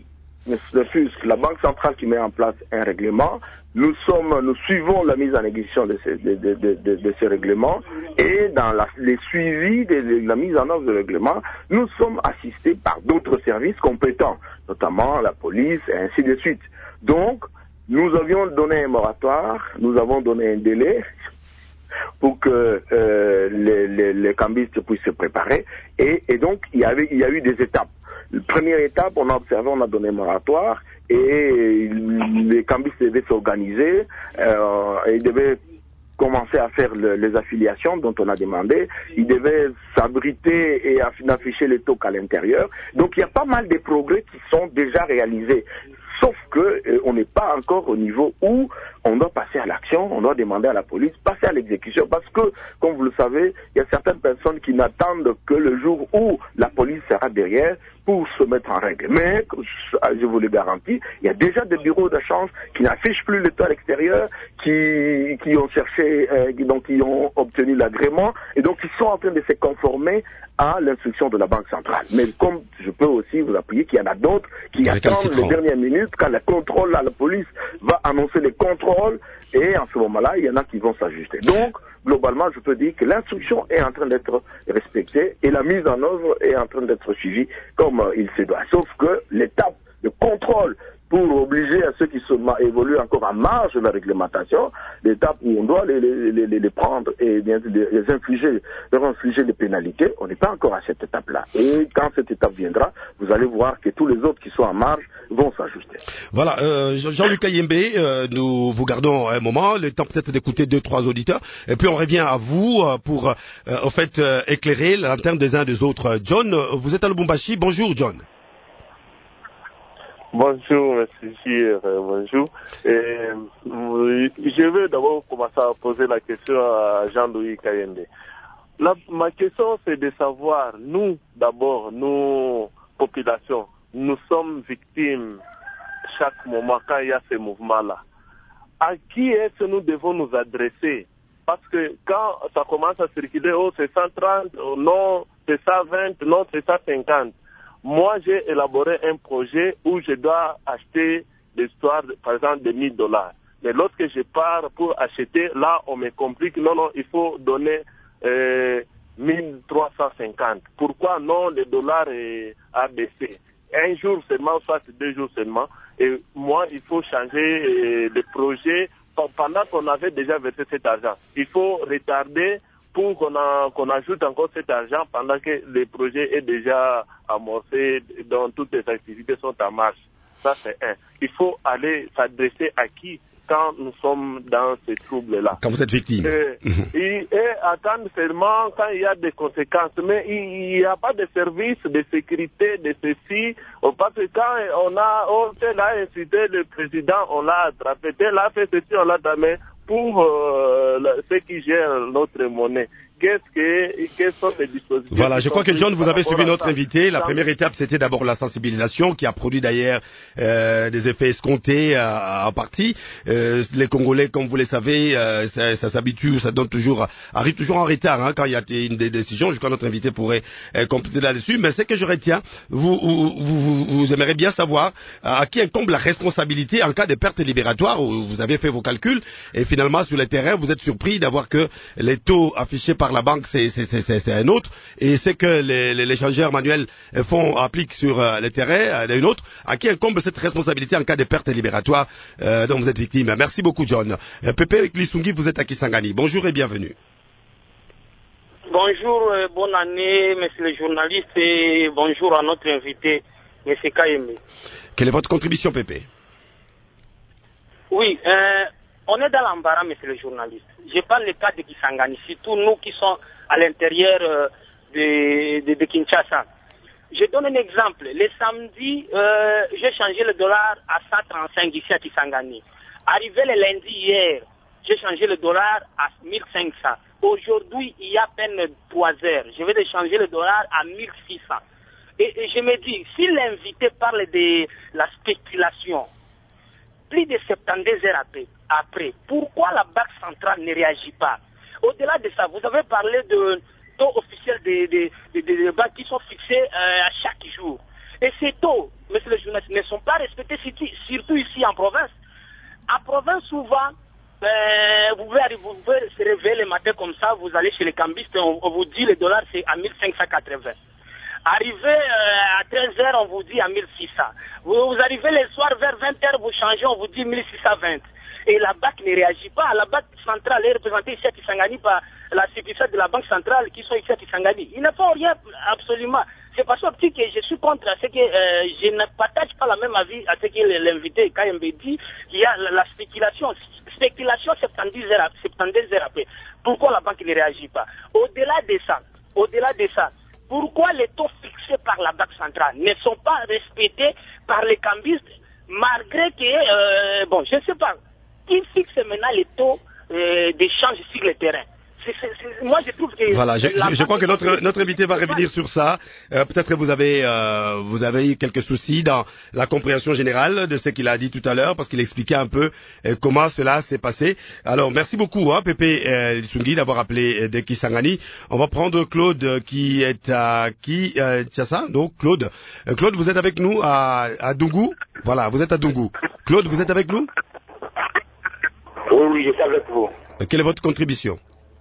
le F U S C, la Banque centrale qui met en place un règlement. Nous sommes, nous suivons la mise en exécution de ces, de, de, de, de, de ces règlements et dans la, les suivis de, de la mise en œuvre de règlements, nous sommes assistés par d'autres services compétents, notamment la police et ainsi de suite. Donc, nous avions donné un moratoire, nous avons donné un délai pour que euh, les, les, les cambistes puissent se préparer et, et donc il y avait, il y a eu des étapes. La première étape, on a observé, on a donné un moratoire et les cambistes devaient s'organiser euh, et ils devaient commencer à faire le, les affiliations dont on a demandé. Ils devaient s'abriter et afficher les tocs à l'intérieur. Donc il y a pas mal de progrès qui sont déjà réalisés. Sauf que euh, on n'est pas encore au niveau où on doit passer à l'action, on doit demander à la police, passer à l'exécution. Parce que, comme vous le savez, il y a certaines personnes qui n'attendent que le jour où la police sera derrière pour se mettre en règle. Mais, je vous le garantis, il y a déjà des bureaux de change qui n'affichent plus le taux à l'extérieur, qui, qui ont cherché, euh, donc qui ont obtenu l'agrément, et donc ils sont en train de se conformer à l'instruction de la Banque centrale. Mais comme je peux aussi vous appuyer qu'il y en a d'autres qui Avec attendent les dernières minutes quand le contrôle, là, la police va annoncer les contrôles, et en ce moment-là, il y en a qui vont s'ajuster. Donc, globalement, je peux dire que l'instruction est en train d'être respectée et la mise en œuvre est en train d'être suivie comme euh, il se doit. Sauf que l'étape de contrôle pour obliger à ceux qui sont évoluent encore en marge de la réglementation, l'étape où on doit les, les, les, les prendre et bien les infliger, leur infliger des pénalités, on n'est pas encore à cette étape-là. Et quand cette étape viendra, vous allez voir que tous les autres qui sont en marge vont s'ajuster. Voilà, euh, Jean-Luc Kayembe, euh, nous vous gardons un moment, le temps peut-être d'écouter deux, trois auditeurs, et puis on revient à vous euh, pour, euh, au fait, euh, éclairer la lanterne des uns des autres. John, vous êtes à Lubumbashi, bonjour John. Bonjour, monsieur Gir, euh, bonjour. Et, euh, je veux d'abord commencer à poser la question à Jean-Louis Kayembe. La, ma question, c'est de savoir, nous, d'abord, nous, populations, nous sommes victimes chaque moment quand il y a ces mouvements-là. À qui est-ce que nous devons nous adresser? Parce que quand ça commence à circuler, oh, c'est cent trente, oh, non, c'est cent vingt, non, c'est cent cinquante. Moi, j'ai élaboré un projet où je dois acheter l'histoire, par exemple, de mille dollars. Mais lorsque je pars pour acheter, là, on me complique. Non, non, il faut donner euh, mille trois cent cinquante. Pourquoi non, le dollar est, a baissé? Un jour seulement, soit deux jours seulement. Et moi, il faut changer euh, le projet pendant qu'on avait déjà versé cet argent. Il faut retarder pour qu'on a, qu'on ajoute encore cet argent pendant que le projet est déjà amorcé, dont toutes les activités sont en marche. Ça, c'est un. Il faut aller s'adresser à qui quand nous sommes dans ces troubles-là. Quand vous êtes victime. Et, et, et attendre seulement quand il y a des conséquences. Mais il n'y a pas de service de sécurité de ceci. Parce que quand on a, on l'a incité le président, on l'a attrapé. Tel a fait ceci, on l'a attrapé. Pour euh, ceux qui gèrent notre monnaie, qu'est-ce que, quels sont les dispositifs? Voilà, je crois que John, vous avez suivi notre invité. La première étape, c'était d'abord la sensibilisation, qui a produit d'ailleurs euh, des effets escomptés en partie. Euh, les Congolais, comme vous le savez, euh, ça, ça s'habitue, ça donne toujours, arrive toujours en retard hein, quand il y a une des décisions. Je crois que notre invité pourrait euh, compléter là-dessus. Mais ce que je retiens, vous, vous, vous, vous aimeriez bien savoir à qui incombe la responsabilité en cas de perte libératoire. Où vous avez fait vos calculs et finalement sur le terrain, vous êtes surpris d'avoir que les taux affichés par la banque, c'est, c'est, c'est, c'est un autre, et c'est que les, les, les changeurs manuels font, appliquent sur euh, le terrain, euh, une autre. À qui incombe cette responsabilité en cas de perte libératoire euh, dont vous êtes victime? Merci beaucoup, John. Euh, Pépé Lisungi, vous êtes à Kisangani. Bonjour et bienvenue. Bonjour, euh, bonne année, monsieur le journaliste, et bonjour à notre invité, monsieur Kayembe. Quelle est votre contribution, Pépé? Oui, euh, on est dans l'embarras, monsieur le journaliste. Je parle le cas de Kisangani, surtout nous qui sommes à l'intérieur euh, de, de, de Kinshasa. Je donne un exemple. Le samedi, euh, j'ai changé le dollar à cent trente-cinq ici à Kisangani. Arrivé le lundi hier, j'ai changé le dollar à mille cinq cents. Aujourd'hui, il y a à peine trois heures. Je vais changer le dollar à mille six cents. Et, et je me dis, si l'invité parle de la spéculation, plus de soixante-douze heures après, après, pourquoi la Banque centrale ne réagit pas? Au-delà de ça, vous avez parlé de taux officiels des de, de, de, de banques qui sont fixés euh, à chaque jour. Et ces taux, monsieur le journaliste, ne sont pas respectés, surtout ici en province. En province, souvent, euh, vous, pouvez, vous pouvez se réveiller le matin comme ça, vous allez chez les cambistes, on, on vous dit le dollar c'est à mille cinq cent quatre-vingts. Arrivé euh, à treize heures, on vous dit à mille six cents. Vous, vous arrivez le soir vers vingt heures, vous changez, on vous dit mille six cent vingt. Et la B A C ne réagit pas. La Banque centrale est représentée ici à Kisangani par la suffisance de la Banque centrale qui sont ici à Kisangani. Ils ne font rien absolument. C'est parce que je suis contre ce que euh, je ne partage pas la même avis à ce que l'invité K M B dit. Il y a la, la spéculation. Spéculation soixante-dix heures après. Pourquoi la banque ne réagit pas? Au-delà de ça, au-delà de ça, pourquoi les taux fixés par la Banque centrale ne sont pas respectés par les cambistes malgré que, euh, bon, je ne sais pas, qui fixe maintenant les taux euh, d'échange sur le terrain? C'est, c'est, c'est, moi, je trouve que... Voilà, je, je, je crois que notre, notre invité va revenir sur ça. Euh, peut-être que vous avez, euh, vous avez eu quelques soucis dans la compréhension générale de ce qu'il a dit tout à l'heure, parce qu'il expliquait un peu euh, comment cela s'est passé. Alors, merci beaucoup, hein, Pépé euh, Lissungi, d'avoir appelé euh, de Kisangani. On va prendre Claude euh, qui est à... qui euh, tu as ça? Donc, Claude. Euh, Claude, vous êtes avec nous à, à Dungu? Voilà, vous êtes à Dungu. Claude, vous êtes avec nous? Oui, oui, je suis avec vous. Euh, quelle est votre contribution?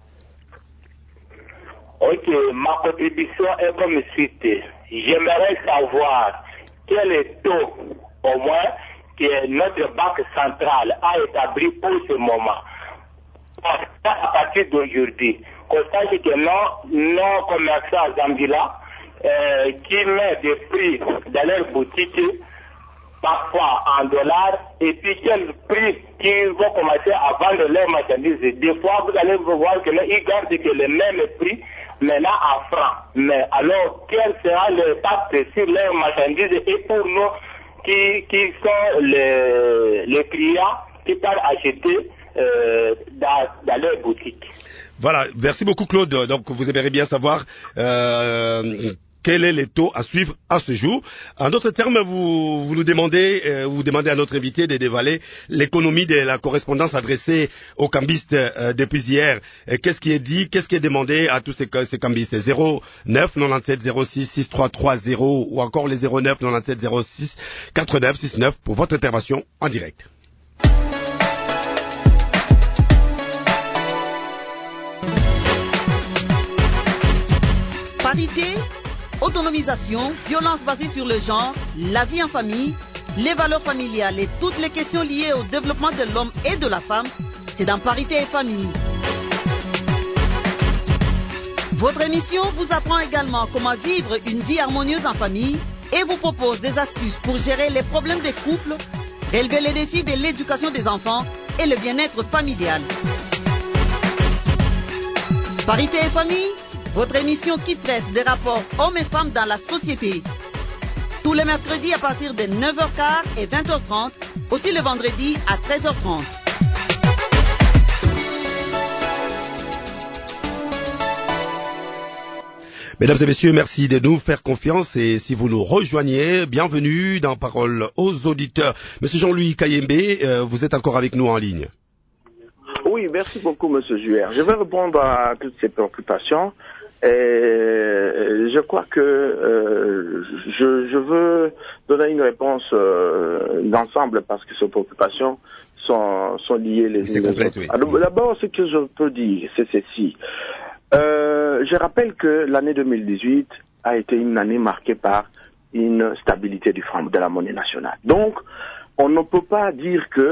Ok, ma contribution est comme suite. J'aimerais savoir quel est le taux, au moins, que notre banque centrale a établi pour ce moment. À partir d'aujourd'hui, qu'on sache que nos, nos commerçants Zambila, euh, qui mettent des prix dans leurs boutiques, parfois en dollars, et puis quel prix qu'ils vont commencer à vendre leurs marchandises. Des fois, vous allez voir que là, ils gardent que le même prix, maintenant en francs. Mais alors, quel sera le taxe sur leurs marchandises et pour nous qui, qui sont les, les clients qui peuvent acheter euh, dans, dans leurs boutiques? Voilà, merci beaucoup Claude. Donc vous aimeriez bien savoir euh, quel est le taux à suivre à ce jour. En d'autres termes, vous, vous nous demandez, euh, vous demandez à notre invité de dévaler l'économie de la correspondance adressée aux cambistes euh, depuis hier. Et qu'est-ce qui est dit, qu'est-ce qui est demandé à tous ces, ces cambistes? zéro neuf quatre-vingt-dix-sept zéro six six trois trois zéro ou encore les zéro neuf quatre-vingt-dix-sept zéro six quatre-neuf six neuf pour votre intervention en direct. Parité, autonomisation, violence basée sur le genre, la vie en famille, les valeurs familiales et toutes les questions liées au développement de l'homme et de la femme, c'est dans Parité et Famille. Votre émission vous apprend également comment vivre une vie harmonieuse en famille et vous propose des astuces pour gérer les problèmes des couples, relever les défis de l'éducation des enfants et le bien-être familial. Parité et Famille, votre émission qui traite des rapports hommes et femmes dans la société. Tous les mercredis à partir de neuf heures quinze et vingt heures trente, aussi le vendredi à treize heures trente. Mesdames et messieurs, merci de nous faire confiance et si vous nous rejoignez, bienvenue dans Parole aux auditeurs. Monsieur Jean-Louis Kayembe, euh, vous êtes encore avec nous en ligne. Oui, merci beaucoup, Monsieur Juer. Je vais répondre à toutes ces préoccupations. Et je crois que euh, je, je veux donner une réponse euh, d'ensemble parce que ces préoccupations sont, sont liées les unes aux autres. Oui. Alors, d'abord, ce que je peux dire, c'est ceci. Euh, je rappelle que l'année deux mille dix-huit a été une année marquée par une stabilité du franc, de la monnaie nationale. Donc, on ne peut pas dire que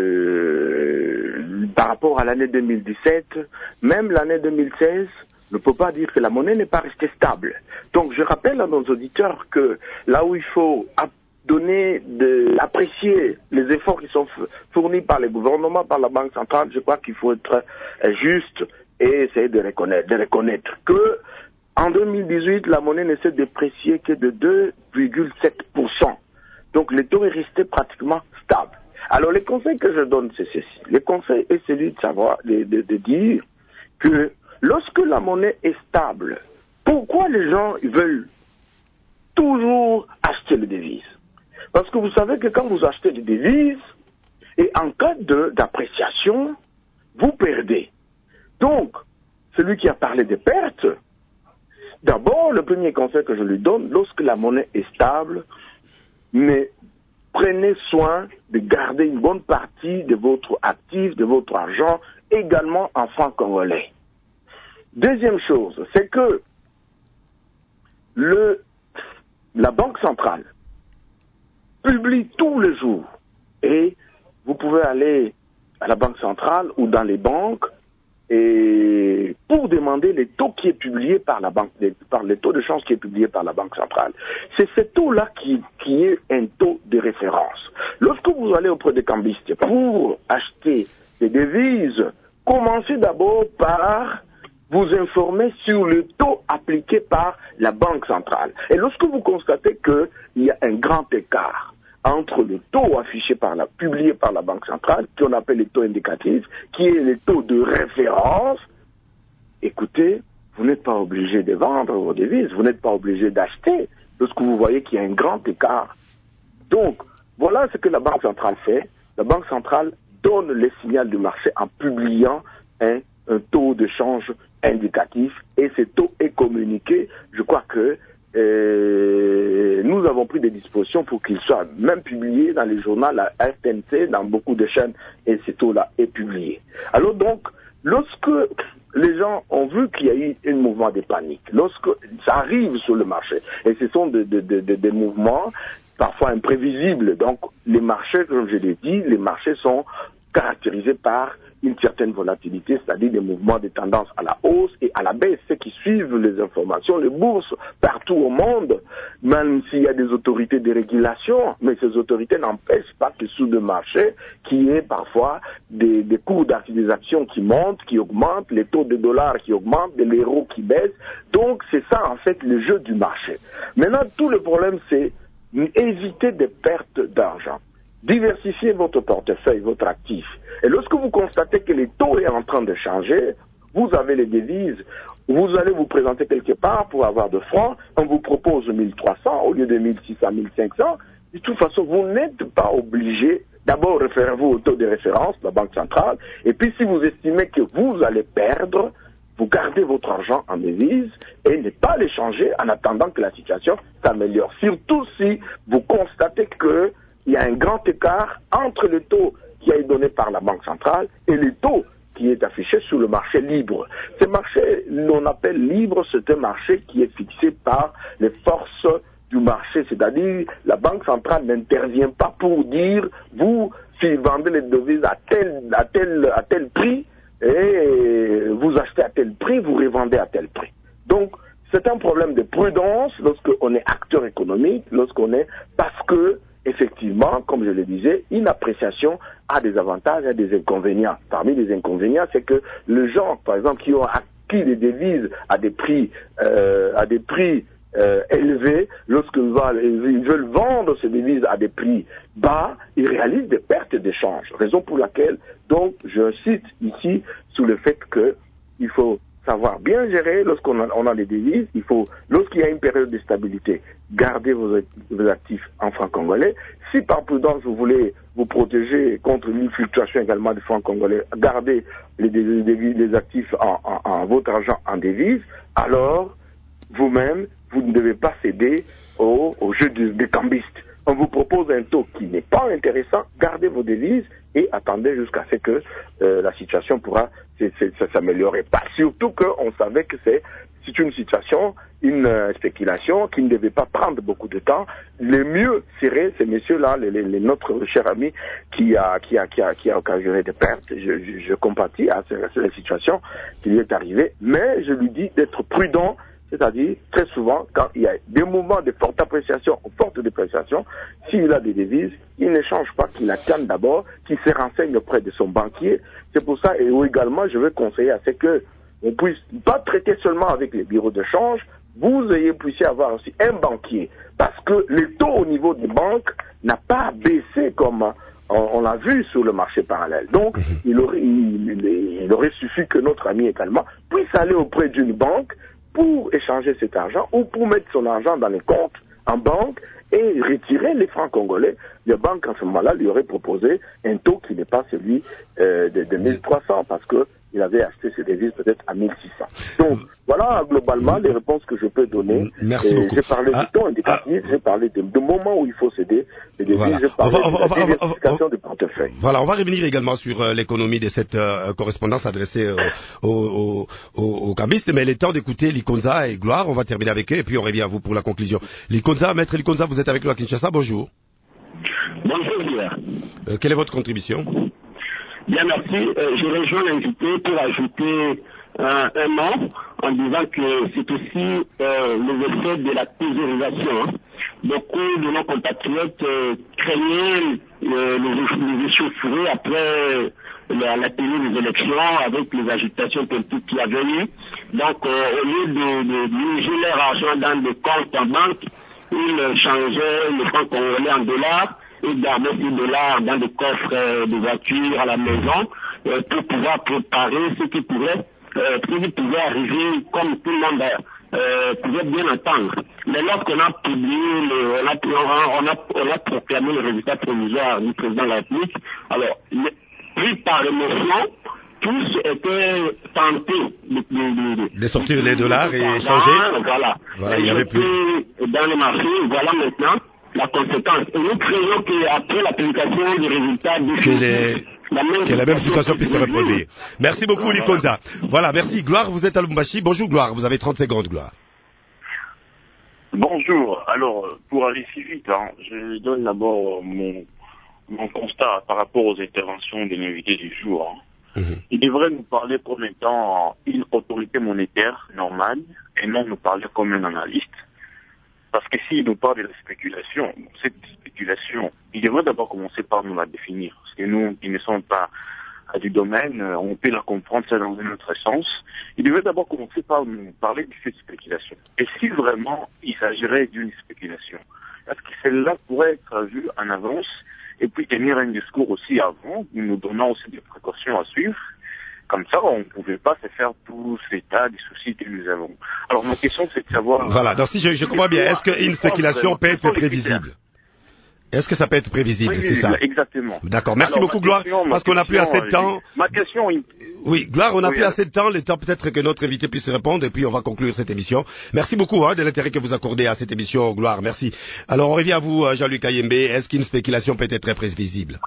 euh, par rapport à l'année deux mille dix-sept, même l'année deux mille seize, ne peut pas dire que la monnaie n'est pas restée stable. Donc je rappelle à nos auditeurs que là où il faut donner, de, apprécier les efforts qui sont fournis par les gouvernements, par la Banque centrale, je crois qu'il faut être juste et essayer de reconnaître, de reconnaître que en deux mille dix-huit, la monnaie ne s'est dépréciée que de deux virgule sept pour cent. Donc le taux est resté pratiquement stable. Alors le conseil que je donne, c'est ceci. Le conseil est celui de savoir, de, de, de dire que lorsque la monnaie est stable, pourquoi les gens veulent toujours acheter les devises? Parce que vous savez que quand vous achetez des devises, et en cas de, d'appréciation, vous perdez. Donc, celui qui a parlé des pertes, d'abord, le premier conseil que je lui donne, lorsque la monnaie est stable, mais prenez soin de garder une bonne partie de votre actif, de votre argent, également en francs congolais. Deuxième chose, c'est que le, la Banque centrale publie tous les jours, et vous pouvez aller à la Banque centrale ou dans les banques et pour demander les taux qui est publié par la banque, par les taux de change qui est publié par la Banque centrale. C'est ce taux-là qui, qui est un taux de référence. Lorsque vous allez auprès des cambistes pour acheter des devises, commencez d'abord par vous informer sur le taux appliqué par la Banque centrale. Et lorsque vous constatez qu'il y a un grand écart entre le taux affiché par la, publié par la Banque centrale, qu'on appelle le taux indicatif, qui est le taux de référence, écoutez, vous n'êtes pas obligé de vendre vos devises, vous n'êtes pas obligé d'acheter, lorsque vous voyez qu'il y a un grand écart. Donc, voilà ce que la Banque centrale fait. La Banque centrale donne le signal du marché en publiant un, un taux de change indicatif, et ce taux est communiqué. Je crois que Euh, nous avons pris des dispositions pour qu'il soit même publié dans les journaux, la R T N C, dans beaucoup de chaînes, et ce taux-là est publié. Alors donc, lorsque les gens ont vu qu'il y a eu un mouvement de panique, lorsque ça arrive sur le marché, et ce sont des de, de, de, de mouvements parfois imprévisibles, donc les marchés, comme je l'ai dit, les marchés sont caractérisés par une certaine volatilité, c'est-à-dire des mouvements de tendance à la hausse et à la baisse. Ceux qui suivent les informations, les bourses partout au monde, même s'il y a des autorités de régulation, mais ces autorités n'empêchent pas que sous le marché, qu'il y ait parfois des, des cours des actions qui montent, qui augmentent, les taux de dollars qui augmentent, de l'euro qui baisse. Donc c'est ça en fait le jeu du marché. Maintenant, tout le problème, c'est éviter des pertes d'argent. Diversifiez votre portefeuille, votre actif. Et lorsque vous constatez que le taux est en train de changer, vous avez les devises, vous allez vous présenter quelque part pour avoir de francs, on vous propose mille trois cents au lieu de mille six cents, mille cinq cents. De toute façon, vous n'êtes pas obligé. D'abord, référez-vous au taux de référence de la Banque centrale. Et puis, si vous estimez que vous allez perdre, vous gardez votre argent en devise et ne pas l'échanger en attendant que la situation s'améliore. Surtout si vous constatez que il y a un grand écart entre le taux qui a été donné par la Banque centrale et le taux qui est affiché sur le marché libre. Ce marché, l'on appelle libre, c'est un marché qui est fixé par les forces du marché, c'est-à-dire la Banque centrale n'intervient pas pour dire vous, si vous vendez les devises à tel, à tel, à tel prix et vous achetez à tel prix, vous revendez à tel prix. Donc, c'est un problème de prudence lorsqu'on est acteur économique, lorsqu'on est, parce que effectivement, comme je le disais, une appréciation a des avantages et des inconvénients. Parmi les inconvénients, c'est que les gens, par exemple, qui ont acquis des devises à des prix, euh, à des prix euh, élevés, lorsqu'ils veulent, ils veulent vendre ces devises à des prix bas, ils réalisent des pertes d'échange. Raison pour laquelle, donc, j'insiste ici sur le fait que il faut savoir bien gérer lorsqu'on a, on a des devises. Il faut, lorsqu'il y a une période de stabilité, garder vos, vos actifs en francs congolais. Si par prudence vous voulez vous protéger contre une fluctuation également des francs congolais, gardez les, les, les, les actifs en, en, en votre argent en devises, alors vous-même, vous ne devez pas céder au, au jeu des de cambistes. On vous propose un taux qui n'est pas intéressant, gardez vos devises et attendez jusqu'à ce que euh, la situation pourra s'améliorer. Pas surtout qu'on savait que c'est c'est une situation, une euh, spéculation qui ne devait pas prendre beaucoup de temps. Le mieux serait ces messieurs-là, les, les, les, notre cher ami qui a qui a qui a qui a occasionné des pertes. Je, je, je compatis à cette situation qui lui est arrivée, mais je lui dis d'être prudent. C'est-à-dire, très souvent, quand il y a des mouvements de forte appréciation ou forte dépréciation, s'il a des devises, il ne change pas, qu'il attende d'abord, qu'il se renseigne auprès de son banquier. C'est pour ça, et également, je veux conseiller à ce que on puisse pas traiter seulement avec les bureaux de change, vous ayez puissiez avoir aussi un banquier. Parce que le taux au niveau des banques n'a pas baissé comme on, on l'a vu sur le marché parallèle. Donc, il aurait, il, il aurait suffi que notre ami également puisse aller auprès d'une banque pour échanger cet argent ou pour mettre son argent dans les comptes en banque et retirer les francs congolais. La banque, en ce moment-là, lui aurait proposé un taux qui n'est pas celui euh, de, de mille trois cents parce qu'il il avait acheté ses devises peut-être à mille six cents. Donc, voilà globalement les réponses que je peux donner. Merci et beaucoup. J'ai parlé ah, du temps indicatif, ah, j'ai parlé de, de moment où il faut céder les devises, voilà. j'ai parlé on va, on va, de la diversification on va, du portefeuille. Voilà, on va revenir également sur euh, l'économie de cette euh, correspondance adressée euh, aux, aux, aux, aux cambistes, mais il est temps d'écouter Likonza et Gloire, on va terminer avec eux et puis on revient à vous pour la conclusion. Likonza, maître Likonza, vous êtes avec nous à Kinshasa, bonjour. Bonjour, Pierre. Euh, quelle est votre contribution? Bien, merci. Euh, je rejoins l'invité pour ajouter euh, un mot en disant que c'est aussi euh, les effets de la thésaurisation. Hein. Beaucoup de nos compatriotes euh, craignaient euh, les, les échauffourées après la, la tenue des élections avec les agitations politiques qui avaient eu. Donc, euh, au lieu de, de, de diriger leur argent dans des comptes en banque, ils changeaient le franc congolais en dollars et garder ces dollars dans des coffres euh, de voitures à la maison euh, pour pouvoir préparer ce qui pourrait, euh, ce qui pouvait arriver comme tout le monde euh, pouvait bien entendre. Mais lorsqu'on a publié, le, on, a, on, a, on a proclamé le résultat provisoire du président de la République, alors, le, pris par émotion, tous étaient tentés de, de, de, de sortir les dollars et ah, changer. Voilà. Voilà, il y avait plus. Dans les marchés, voilà maintenant la conséquence. Et nous craignons qu'après la publication des résultats du que, les... la même que la même situation puisse se reproduire. Merci beaucoup, voilà. Likonza. Voilà, merci. Gloire, vous êtes à Lubumbashi. Bonjour, Gloire. Vous avez trente secondes, Gloire. Bonjour. Alors, pour aller si vite, hein, je donne d'abord mon, mon constat par rapport aux interventions des invités du jour. Hein. Mm-hmm. Il devrait nous parler comme étant une autorité monétaire normale et non nous parler comme un analyste. Parce que s'il nous parle de la spéculation, cette spéculation, il devrait d'abord commencer par nous la définir. Parce que nous, qui ne sommes pas du domaine, on peut la comprendre ça dans un autre sens. Il devrait d'abord commencer par nous parler de cette spéculation. Et si vraiment il s'agirait d'une spéculation, est-ce que celle-là pourrait être vue en avance et puis tenir un discours aussi avant, nous donnant aussi des précautions à suivre? Comme ça, on ne pouvait pas se faire tout cet état des soucis que nous avons. Alors, ma question, c'est de savoir... Voilà, donc si je, je comprends bien, est-ce qu'une spéculation peut être prévisible? Est-ce que ça peut être prévisible, oui, c'est ça? Exactement. D'accord, merci Alors, beaucoup, Gloire, question, parce qu'on n'a plus assez de temps. Ma question... Oui, Gloire, on n'a oui, plus alors... assez de temps, le temps peut-être que notre invité puisse répondre, et puis on va conclure cette émission. Merci beaucoup hein, de l'intérêt que vous accordez à cette émission, Gloire, merci. Alors, on revient à vous, Jean-Luc Kayembe, est-ce qu'une spéculation peut être très prévisible?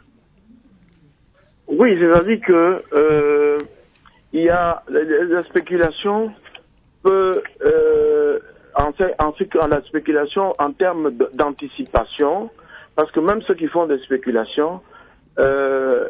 Oui, c'est-à-dire que euh, il y a la, la spéculation peut euh, en, en ce que la spéculation en termes d'anticipation, parce que même ceux qui font des spéculations, euh,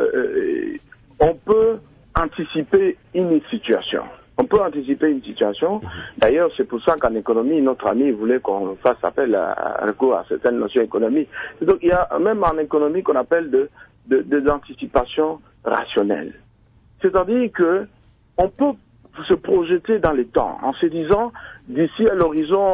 euh, on peut anticiper une situation. On peut anticiper une situation. D'ailleurs, c'est pour ça qu'en économie, notre ami voulait qu'on fasse appel à, à recours à certaines notions économiques. Donc, il y a même en économie qu'on appelle de De, de l'anticipation rationnelle. C'est-à-dire que on peut se projeter dans les temps en se disant d'ici à l'horizon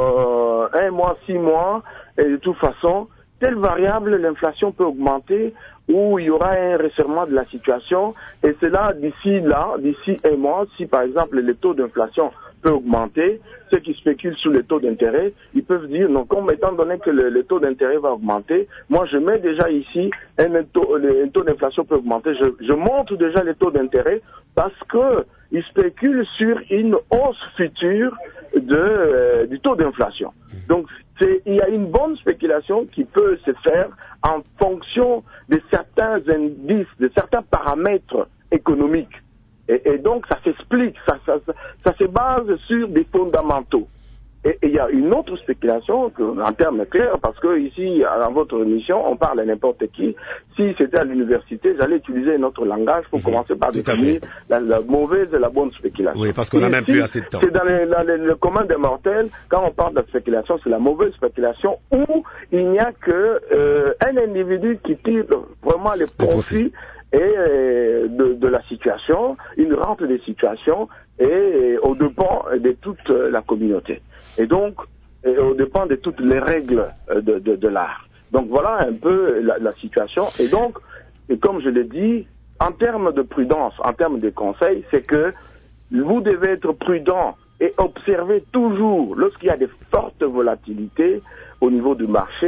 euh, un mois, six mois, et de toute façon, telle variable, l'inflation peut augmenter ou il y aura un resserrement de la situation et c'est là, d'ici là, d'ici un mois, si par exemple le taux d'inflation peut augmenter, ceux qui spéculent sur les taux d'intérêt, ils peuvent dire, non, comme étant donné que le, le taux d'intérêt va augmenter, moi je mets déjà ici, un, un taux, un taux d'inflation peut augmenter, je, je monte déjà les taux d'intérêt parce que ils spéculent sur une hausse future de, euh, du taux d'inflation. Donc, c'est, il y a une bonne spéculation qui peut se faire en fonction de certains indices, de certains paramètres économiques. Et, et donc, ça s'explique, ça, ça, ça, ça se base sur des fondamentaux. Et il y a une autre spéculation, que, en termes clairs, parce que ici, dans votre émission, on parle à n'importe qui. Si c'était à l'université, j'allais utiliser un autre langage pour mmh, commencer par définir la, la mauvaise et la bonne spéculation. Oui, parce qu'on n'a même plus assez de temps. C'est dans le, dans le, le commun des mortels, quand on parle de spéculation, c'est la mauvaise spéculation où il n'y a que euh, un individu qui tire vraiment les profits et euh, de, de la situation, une rente des situations et euh, au dépend de toute la communauté. Et donc, euh, au dépend de toutes les règles euh, de, de, de l'art. Donc voilà un peu la, la situation. Et donc, et comme je l'ai dit, en termes de prudence, en termes de conseils, c'est que vous devez être prudent et observer toujours, lorsqu'il y a de fortes volatilités au niveau du marché,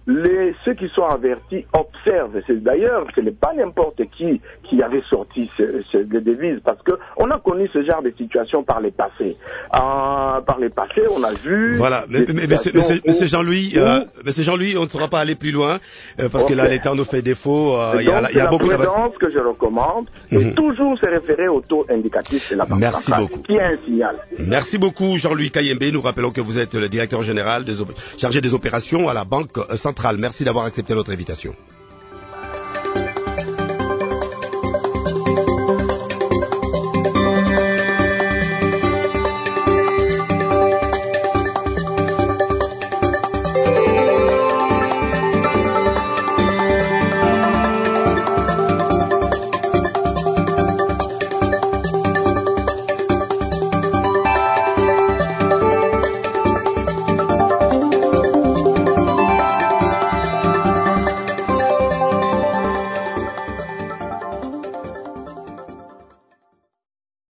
les, ceux qui sont avertis observent. C'est, d'ailleurs, ce n'est pas n'importe qui qui avait sorti ce, ce, les devises, parce que on a connu ce genre de situation par les passés. Euh, par les passés, on a vu... Voilà, mais, mais, mais, c'est Jean-Louis, euh, c'est Jean-Louis, on ne saura pas aller plus loin, euh, parce okay. que là, l'État nous fait défaut. Euh, il y a, il y a la beaucoup de... prudence que je recommande, et mm-hmm. toujours se référer au taux indicatif de la banque Merci centrale, beaucoup. qui est un signal. Merci beaucoup, Jean-Louis Kayembe. Nous rappelons que vous êtes le directeur général des op... chargé des opérations à la Banque centrale. Merci d'avoir accepté notre invitation.